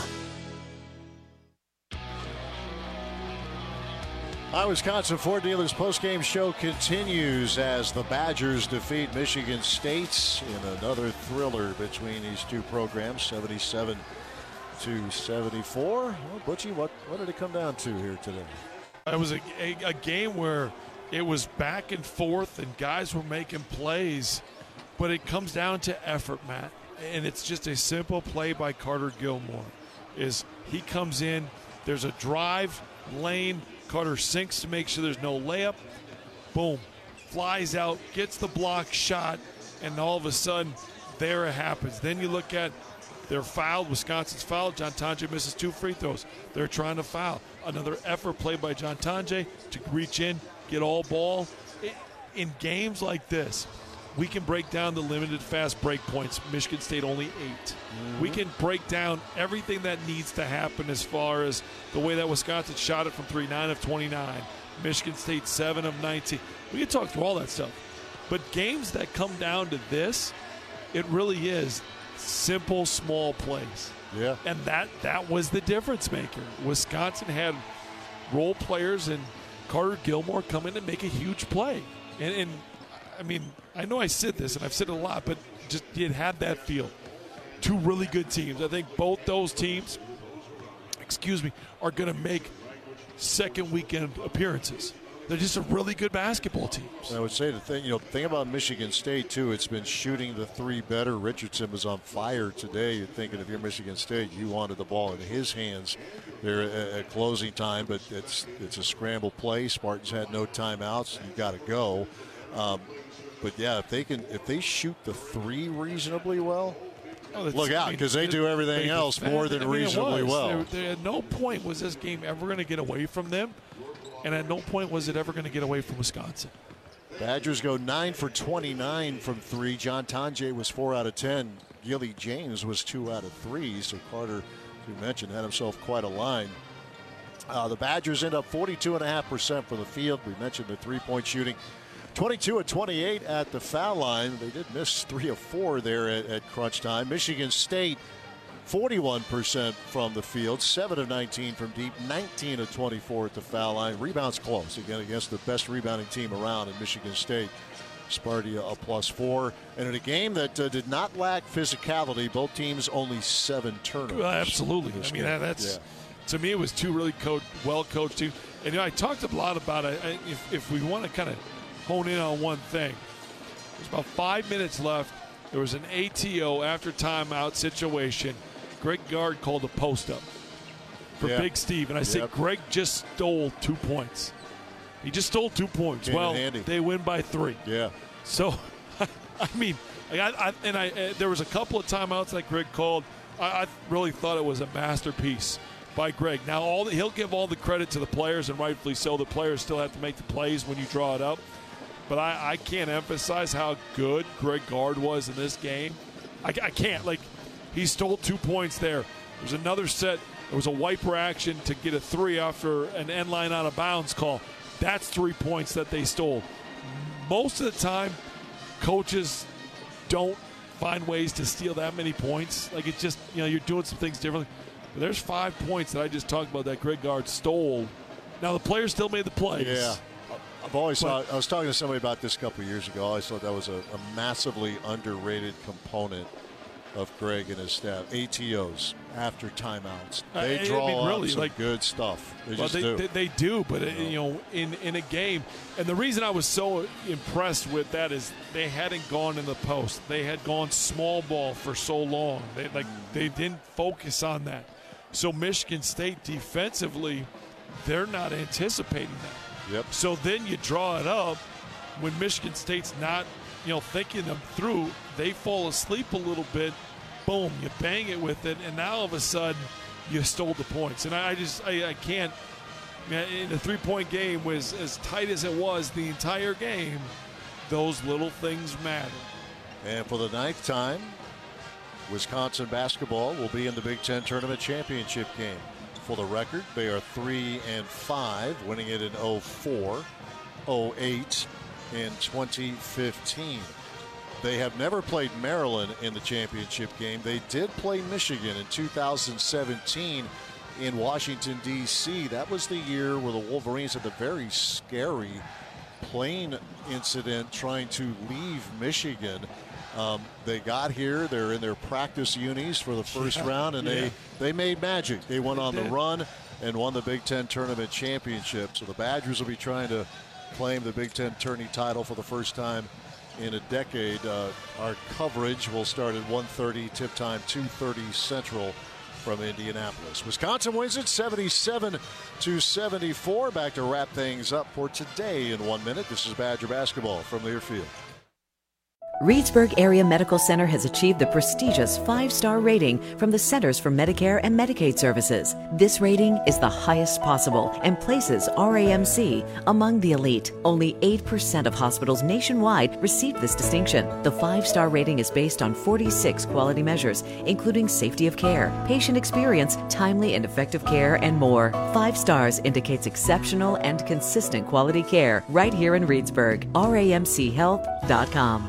Our Wisconsin Ford Dealers postgame show continues as the Badgers defeat Michigan State in another thriller between these two programs, seventy-seven to seventy-four. Well, Butchie, what, what did it come down to here today? It was a, a, a game where it was back and forth and guys were making plays, but it comes down to effort, Matt. And it's just a simple play by Carter Gilmore. Is he comes in, there's a drive, lane, Carter sinks to make sure there's no layup. Boom. Flies out, gets the block shot, and all of a sudden, there it happens. Then you look at, they're fouled. Wisconsin's fouled. John Tonje misses two free throws. They're trying to foul. Another effort play by John Tonje to reach in, get all ball. In games like this, we can break down the limited fast break points. Michigan State only eight. Mm-hmm. We can break down everything that needs to happen as far as the way that Wisconsin shot it from three, nine of twenty-nine. Michigan State seven of nineteen. We can talk through all that stuff. But games that come down to this, it really is simple, small plays. Yeah. And that, that was the difference maker. Wisconsin had role players and Carter Gilmore come in and make a huge play. And, and I mean, I know I said this, and I've said it a lot, but just it had that feel. Two really good teams. I think both those teams, excuse me, are going to make second weekend appearances. They're just a really good basketball team. I would say the thing, you know, the thing about Michigan State, too, it's been shooting the three better. Richardson was on fire today. You're thinking if you're Michigan State, you wanted the ball in his hands there at, at closing time, but it's it's a scramble play. Spartans had no timeouts. You got to go. Um, But yeah, if they can, if they shoot the three reasonably well, oh, look out, because I mean, they do everything they else defend, more than I mean, reasonably well. There, there, at no point was this game ever going to get away from them, and at no point was it ever going to get away from Wisconsin. Badgers go nine for twenty-nine from three. John Tonje was four out of ten. Gilly James was two out of three. So Carter, as you mentioned, had himself quite a line. Uh, the Badgers end up forty-two point five percent from the field. We mentioned the three-point shooting. twenty-two of twenty-eight at the foul line. They did miss three of four there at, at crunch time. Michigan State, forty-one percent from the field, seven of nineteen from deep, nineteen of twenty-four at the foul line. Rebounds close, again, against the best rebounding team around in Michigan State. Sparty a plus four. And in a game that uh, did not lack physicality, both teams only seven turnovers. Well, absolutely. I mean, game. that's, yeah. To me, it was two really co- well-coached teams. And you know, I talked a lot about it. If, if we want to kind of hone in on one thing. There's about five minutes left. There was an A T O after timeout situation. Greg Gard called a post-up for yeah. Big Steve. And I yep. said, Greg just stole two points. He just stole two points. Came well, they win by three. Yeah. So, I mean, I, I, and I, uh, there was a couple of timeouts that Greg called. I, I really thought it was a masterpiece by Greg. Now, all the, he'll give all the credit to the players, and rightfully so. The players still have to make the plays when you draw it up. But I, I can't emphasize how good Greg Gard was in this game. I, I can't. Like, he stole two points there. There's another set It was a wiper action to get a three after an end line out of bounds call. That's three points that they stole. Most of the time, coaches don't find ways to steal that many points. Like, it's just, you know, you're doing some things differently. But there's five points that I just talked about that Greg Gard stole. Now, the players still made the plays. Yeah. I've always But- thought, I was talking to somebody about this a couple of years ago. I always thought that was a, a massively underrated component of Greg and his staff. A T Os after timeouts. They I- I draw mean, really, up some like- good stuff. They Well, just they, do. They, they do, but, uh, you know, in, in a game. And the reason I was so impressed with that is they hadn't gone in the post. They had gone small ball for so long. They, like, they didn't focus on that. So Michigan State defensively, they're not anticipating that. Yep. So then you draw it up when Michigan State's not, you know, thinking them through. They fall asleep a little bit. Boom, you bang it with it, and now all of a sudden you stole the points. And I just, I, I can't. In the three-point game was as tight as it was the entire game. Those little things matter. And for the ninth time, Wisconsin basketball will be in the Big Ten Tournament Championship game. For the record, they are three and five, winning it in oh four, oh eight, and twenty fifteen. They have never played Maryland in the championship game. They did play Michigan in two thousand seventeen in Washington, D C That was the year where the Wolverines had the very scary plane incident trying to leave Michigan. Um, they got here. They're in their practice unis for the first Yeah, round, and yeah. they, they made magic. They went on the did. run and won the Big Ten Tournament Championship. So the Badgers will be trying to claim the Big Ten tourney title for the first time in a decade. Uh, our coverage will start at one thirty, tip time two thirty Central from Indianapolis. Wisconsin wins it seventy-seven to seventy-four. Back to wrap things up for today in one minute. This is Badger basketball from Learfield. Reedsburg Area Medical Center has achieved the prestigious five-star rating from the Centers for Medicare and Medicaid Services. This rating is the highest possible and places R A M C among the elite. Only eight percent of hospitals nationwide receive this distinction. The five-star rating is based on forty-six quality measures, including safety of care, patient experience, timely and effective care, and more. Five stars indicates exceptional and consistent quality care right here in Reedsburg. R A M C health dot com.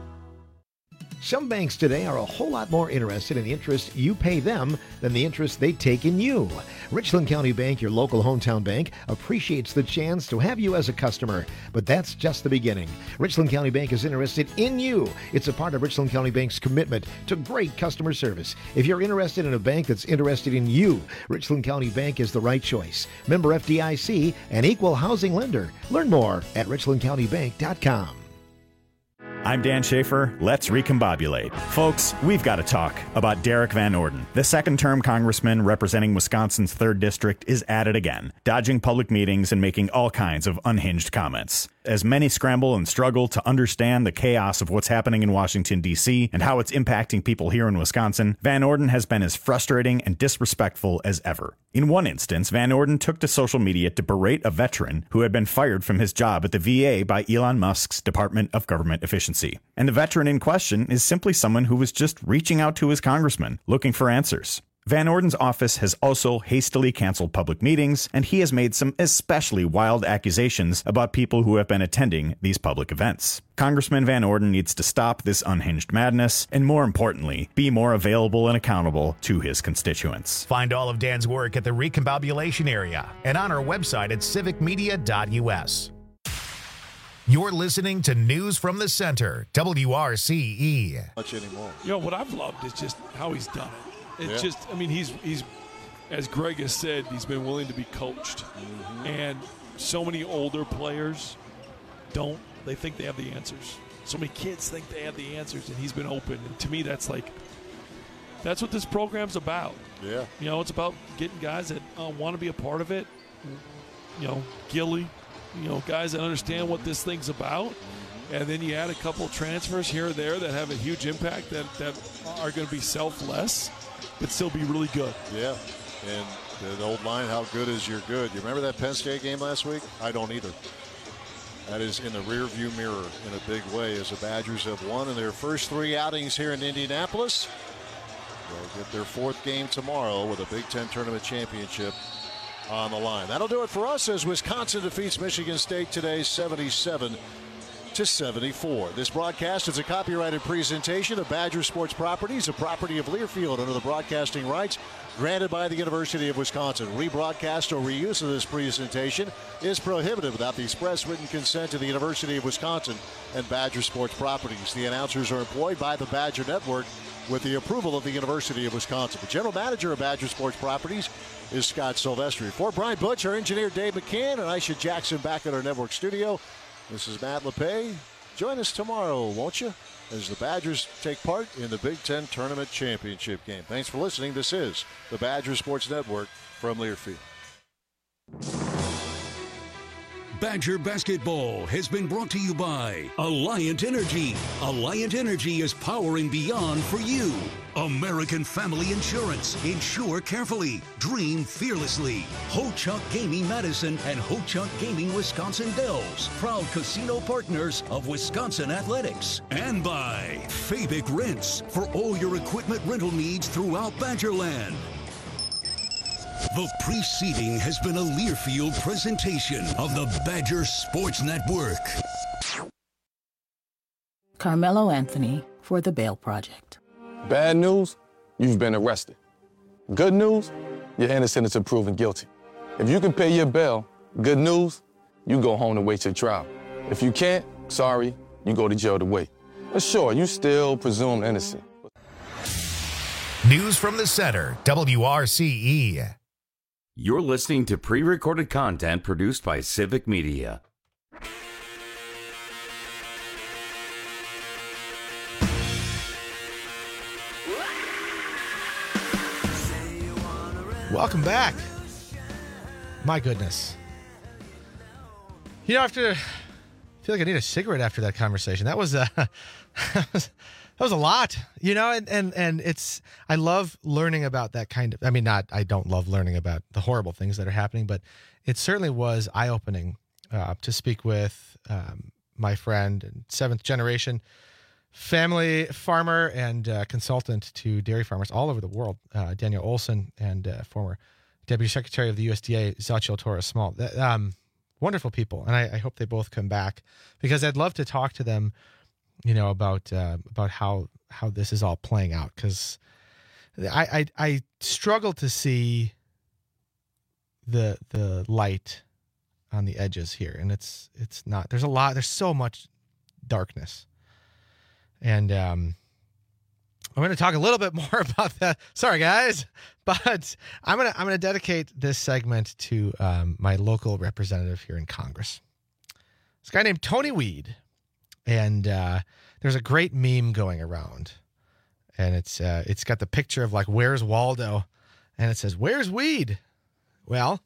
Some banks today are a whole lot more interested in the interest you pay them than the interest they take in you. Richland County Bank, your local hometown bank, appreciates the chance to have you as a customer, but that's just the beginning. Richland County Bank is interested in you. It's a part of Richland County Bank's commitment to great customer service. If you're interested in a bank that's interested in you, Richland County Bank is the right choice. Member F D I C, an equal housing lender. Learn more at richland county bank dot com. I'm Dan Schaefer. Let's recombobulate. Folks, we've got to talk about Derek Van Orden. The second-term congressman representing Wisconsin's third District is at it again, dodging public meetings and making all kinds of unhinged comments. As many scramble and struggle to understand the chaos of what's happening in Washington, D C and how it's impacting people here in Wisconsin, Van Orden has been as frustrating and disrespectful as ever. In one instance, Van Orden took to social media to berate a veteran who had been fired from his job at the V A by Elon Musk's Department of Government Efficiency. And the veteran in question is simply someone who was just reaching out to his congressman, looking for answers. Van Orden's office has also hastily canceled public meetings, and he has made some especially wild accusations about people who have been attending these public events. Congressman Van Orden needs to stop this unhinged madness, and more importantly, be more available and accountable to his constituents. Find all of Dan's work at the Recombobulation area and on our website at civic media dot U S. You're listening to News from the Center, W R C E. Much anymore. You know, what I've loved is just how he's done it. It's Yeah. just, I mean, he's, he's, as Greg has said, he's been willing to be coached. Mm-hmm. And so many older players don't, they think they have the answers. So many kids think they have the answers, and he's been open. And to me, that's like, that's what this program's about. Yeah. You know, it's about getting guys that uh, want to be a part of it. You know, Gilly, you know, guys that understand what this thing's about. And then you add a couple transfers here or there that have a huge impact that, that are going to be selfless, but still be really good. Yeah. And the old line, how good is your good? You remember that Penn State game last week? I don't either. That is in the rearview mirror in a big way as the Badgers have won in their first three outings here in Indianapolis. They'll get their fourth game tomorrow with a Big Ten Tournament Championship on the line. That'll do it for us as Wisconsin defeats Michigan State today seventy-seven to seventy-four. This broadcast is a copyrighted presentation of Badger Sports Properties, a property of Learfield under the broadcasting rights granted by the University of Wisconsin. Rebroadcast or reuse of this presentation is prohibited without the express written consent of the University of Wisconsin and Badger Sports Properties. The announcers are employed by the Badger Network with the approval of the University of Wisconsin. The general manager of Badger Sports Properties is Scott Silvestri. For Brian Butch, our engineer Dave McCann, and Aisha Jackson back at our network studio, this is Matt LePay. Join us tomorrow, won't you, as the Badgers take part in the Big Ten Tournament Championship game. Thanks for listening. This is the Badger Sports Network from Learfield. Badger Basketball has been brought to you by Alliant Energy. Alliant Energy is powering beyond for you. American Family Insurance. Insure carefully. Dream fearlessly. Ho-Chunk Gaming Madison and Ho-Chunk Gaming Wisconsin Dells. Proud casino partners of Wisconsin Athletics. And by Fabic Rents. For all your equipment rental needs throughout Badgerland. The preceding has been a Learfield presentation of the Badger Sports Network. Carmelo Anthony for the Bail Project. Bad news, you've been arrested. Good news, you're innocent until proven guilty. If you can pay your bail, good news, you go home to wait your trial. If you can't, sorry, you go to jail to wait. But sure, you still presumed innocent. News from the Center, W R C E. You're listening to pre-recorded content produced by Civic Media. Welcome back. My goodness. You know, after I feel like I need a cigarette after that conversation. That was uh, that was that was a lot. You know, and, and and it's I love learning about that kind of. I mean, not I don't love learning about the horrible things that are happening, but it certainly was eye-opening uh, to speak with um, my friend and seventh generation family farmer and uh, consultant to dairy farmers all over the world, uh, Daniel Olson, and uh, former Deputy Secretary of the U S D A, Xochitl Torres-Small. Um, wonderful people, and I, I hope they both come back because I'd love to talk to them, you know, about uh, about how how this is all playing out. Because I, I I struggle to see the the light on the edges here, and it's it's not. There's a lot. There's so much darkness. And um, I'm going to talk a little bit more about that. Sorry, guys, but I'm going to I'm going to dedicate this segment to um, my local representative here in Congress. This guy named Tony Weed, and uh, there's a great meme going around, and it's uh, it's got the picture of like Where's Waldo, and it says Where's Weed? Well,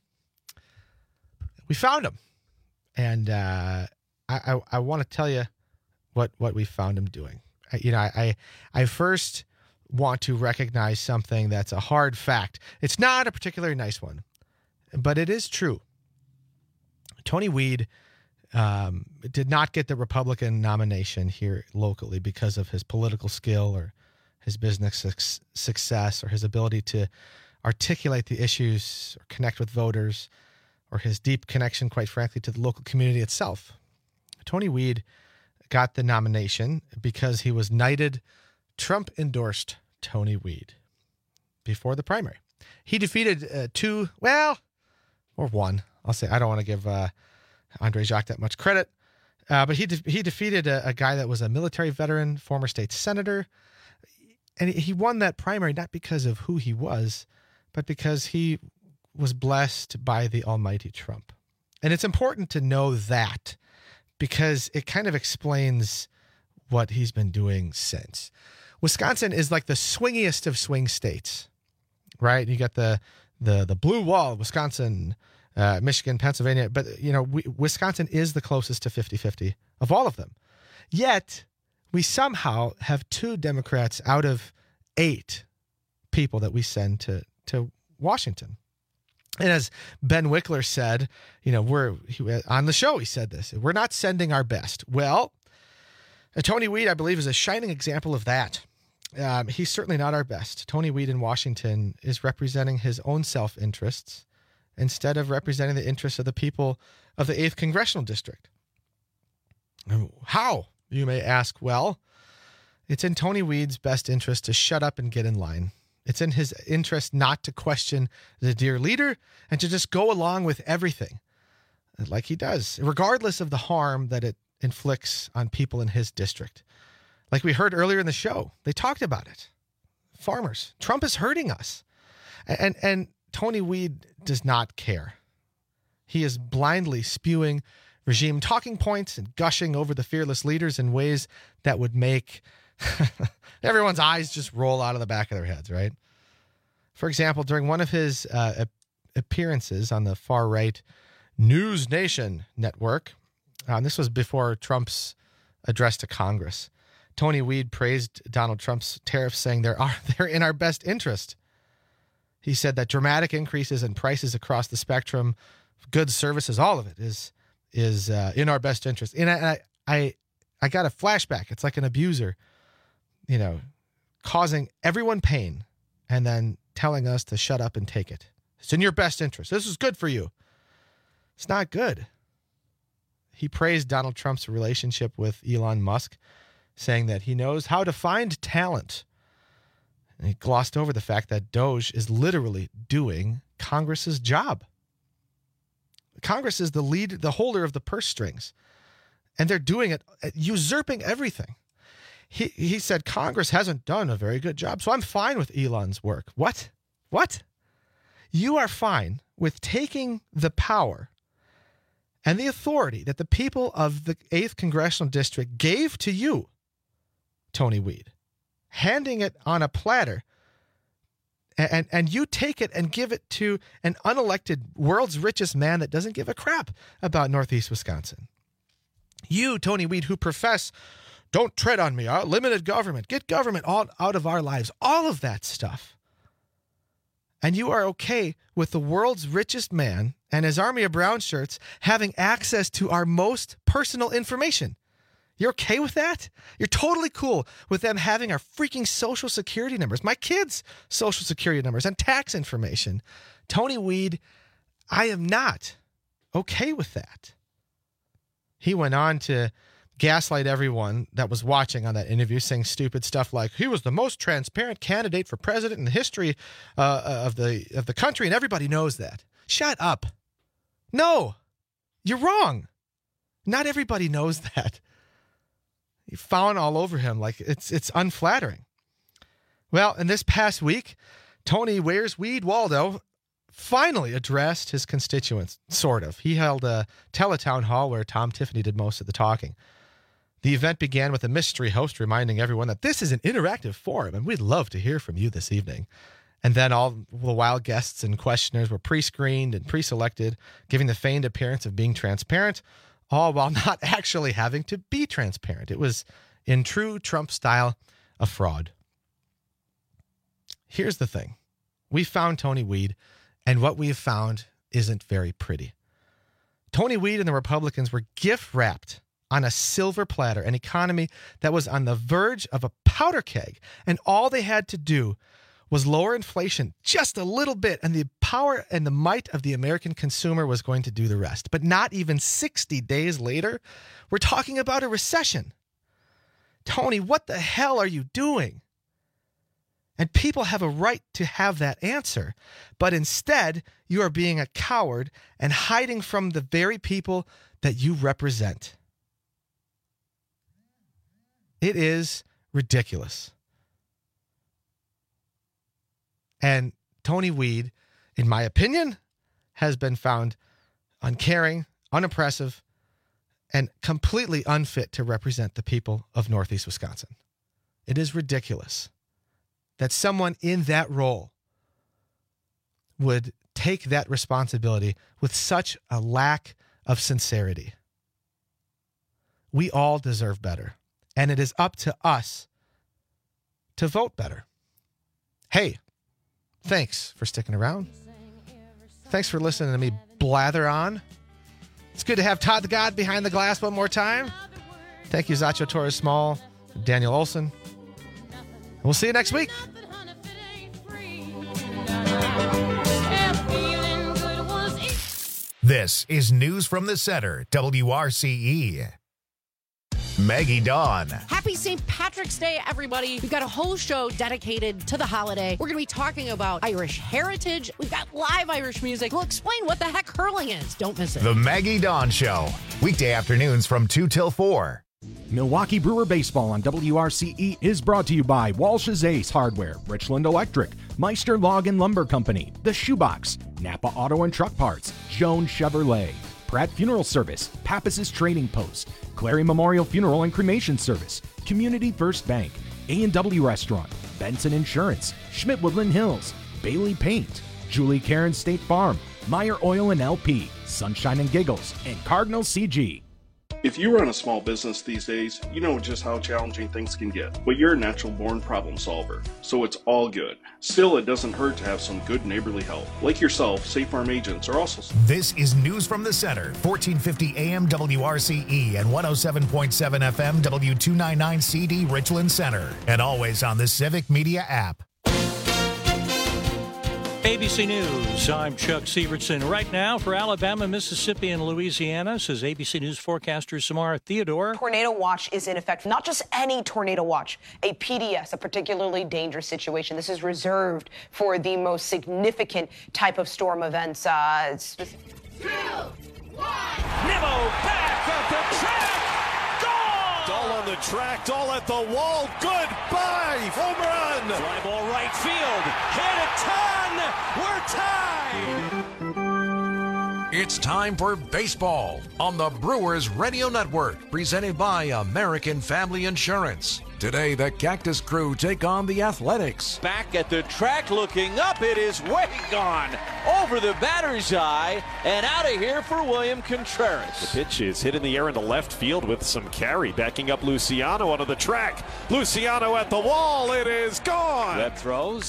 we found him, and uh, I I, I want to tell you what what we found him doing. I, you know, I, I I first want to recognize something that's a hard fact. It's not a particularly nice one, but it is true. Tony Weed um, did not get the Republican nomination here locally because of his political skill or his business su- success or his ability to articulate the issues or connect with voters or his deep connection, quite frankly, to the local community itself. Tony Weed got the nomination because he was knighted Trump-endorsed Tony Weed before the primary. He defeated uh, two, well, or one. I'll say I don't want to give uh, Andre Jacques that much credit, uh, but he de- he defeated a, a guy that was a military veteran, former state senator, and he won that primary not because of who he was, but because he was blessed by the almighty Trump. And it's important to know that, because it kind of explains what he's been doing since. Wisconsin is like the swingiest of swing states, right? You got the the the blue wall, Wisconsin, uh, Michigan, Pennsylvania, but you know, we, Wisconsin is the closest to fifty-fifty of all of them. Yet we somehow have two Democrats out of eight people that we send to to Washington. And as Ben Wickler said, you know, we're he, on the show, he said this, we're not sending our best. Well, Tony Weed, I believe, is a shining example of that. Um, he's certainly not our best. Tony Weed in Washington is representing his own self-interests instead of representing the interests of the people of the eighth Congressional District. How, you may ask? Well, it's in Tony Weed's best interest to shut up and get in line. It's in his interest not to question the dear leader and to just go along with everything like he does, regardless of the harm that it inflicts on people in his district. Like we heard earlier in the show, they talked about it. Farmers, Trump is hurting us. And, and Tony Weed does not care. He is blindly spewing regime talking points and gushing over the fearless leaders in ways that would make everyone's eyes just roll out of the back of their heads, right? For example, during one of his uh, appearances on the far-right News Nation network, uh, and this was before Trump's address to Congress, Tony Weed praised Donald Trump's tariffs, saying they're, are, they're in our best interest. He said that dramatic increases in prices across the spectrum, goods, services, all of it is is uh, in our best interest. And I, I, I got a flashback. It's like an abuser, you know, causing everyone pain and then telling us to shut up and take it. It's in your best interest. This is good for you. It's not good. He praised Donald Trump's relationship with Elon Musk, saying that he knows how to find talent. And he glossed over the fact that Doge is literally doing Congress's job. Congress is the lead, the holder of the purse strings, and they're doing it, usurping everything. He he said Congress hasn't done a very good job, so I'm fine with Elon's work. What? What? You are fine with taking the power and the authority that the people of the eighth Congressional District gave to you, Tony Weed, handing it on a platter, and, and you take it and give it to an unelected world's richest man that doesn't give a crap about Northeast Wisconsin. You, Tony Weed, who profess, don't tread on me, uh, limited government, get government all out of our lives, all of that stuff. And you are okay with the world's richest man and his army of brown shirts having access to our most personal information. You're okay with that? You're totally cool with them having our freaking social security numbers, my kids' social security numbers, and tax information. Tony Weed, I am not okay with that. He went on to gaslight everyone that was watching on that interview, saying stupid stuff like he was the most transparent candidate for president in the history uh, of the of the country, and everybody knows that. Shut up. No, you're wrong. Not everybody knows that. You fawn all over him like it's it's unflattering. Well, in this past week, Tony Where's Weed Waldo finally addressed his constituents, sort of. He held a teletown hall where Tom Tiffany did most of the talking. The event began with a mystery host reminding everyone that this is an interactive forum and we'd love to hear from you this evening. And then all the wild guests and questioners were pre-screened and pre-selected, giving the feigned appearance of being transparent, all while not actually having to be transparent. It was, in true Trump style, a fraud. Here's the thing. We found Tony Weed, and what we have found isn't very pretty. Tony Weed and the Republicans were gift-wrapped on a silver platter, an economy that was on the verge of a powder keg, and all they had to do was lower inflation just a little bit, and the power and the might of the American consumer was going to do the rest. But not even sixty days later, we're talking about a recession. Tony, what the hell are you doing? And people have a right to have that answer. But instead, you are being a coward and hiding from the very people that you represent. It is ridiculous. And Tony Weed, in my opinion, has been found uncaring, unimpressive, and completely unfit to represent the people of Northeast Wisconsin. It is ridiculous that someone in that role would take that responsibility with such a lack of sincerity. We all deserve better, and it is up to us to vote better. Hey, thanks for sticking around. Thanks for listening to me blather on. It's good to have Todd the God behind the glass one more time. Thank you, Zacho Torres Small, Daniel Olson. We'll see you next week. This is News from the Center, W R C E. Maggie Dawn. Happy Saint Patrick's Day, everybody. We've got a whole show dedicated to the holiday. We're going to be talking about Irish heritage. We've got live Irish music. We'll explain what the heck hurling is. Don't miss it. The Maggie Dawn Show. Weekday afternoons from two till four. Milwaukee Brewer Baseball on W R C E is brought to you by Walsh's Ace Hardware, Richland Electric, Meister Log and Lumber Company, The Shoebox, Napa Auto and Truck Parts, Jones Chevrolet, Pratt Funeral Service, Pappas's Trading Post, Clary Memorial Funeral and Cremation Service, Community First Bank, A and W Restaurant, Benson Insurance, Schmidt Woodland Hills, Bailey Paint, Julie Karen State Farm, Meyer Oil and L P, Sunshine and Giggles, and Cardinal C G. If you run a small business these days, you know just how challenging things can get, but you're a natural-born problem solver, so it's all good. Still, it doesn't hurt to have some good neighborly help. Like yourself, State Farm agents are also... This is News from the Center, fourteen fifty A M W R C E and one oh seven point seven F M W two ninety-nine C D Richland Center, and always on the Civic Media app. A B C News, I'm Chuck Severson. Right now for Alabama, Mississippi, and Louisiana, says A B C News forecaster Samara Theodore. Tornado watch is in effect. Not just any tornado watch, a P D S, a particularly dangerous situation. This is reserved for the most significant type of storm events. Uh, it's... Two, one. Nimmo back at the track. Goal! Dahl on the track, Dahl at the wall. Goodbye. Home run. Fly ball right field. Hit a ton. We're tied. It's time for baseball on the Brewers Radio Network, presented by American Family Insurance. Today, the Cactus Crew take on the Athletics. Back at the track, looking up, it is way gone over the batter's eye and out of here for William Contreras. The pitch is hit in the air into left field with some carry, backing up Luciano onto the track. Luciano at the wall, it is gone. That throws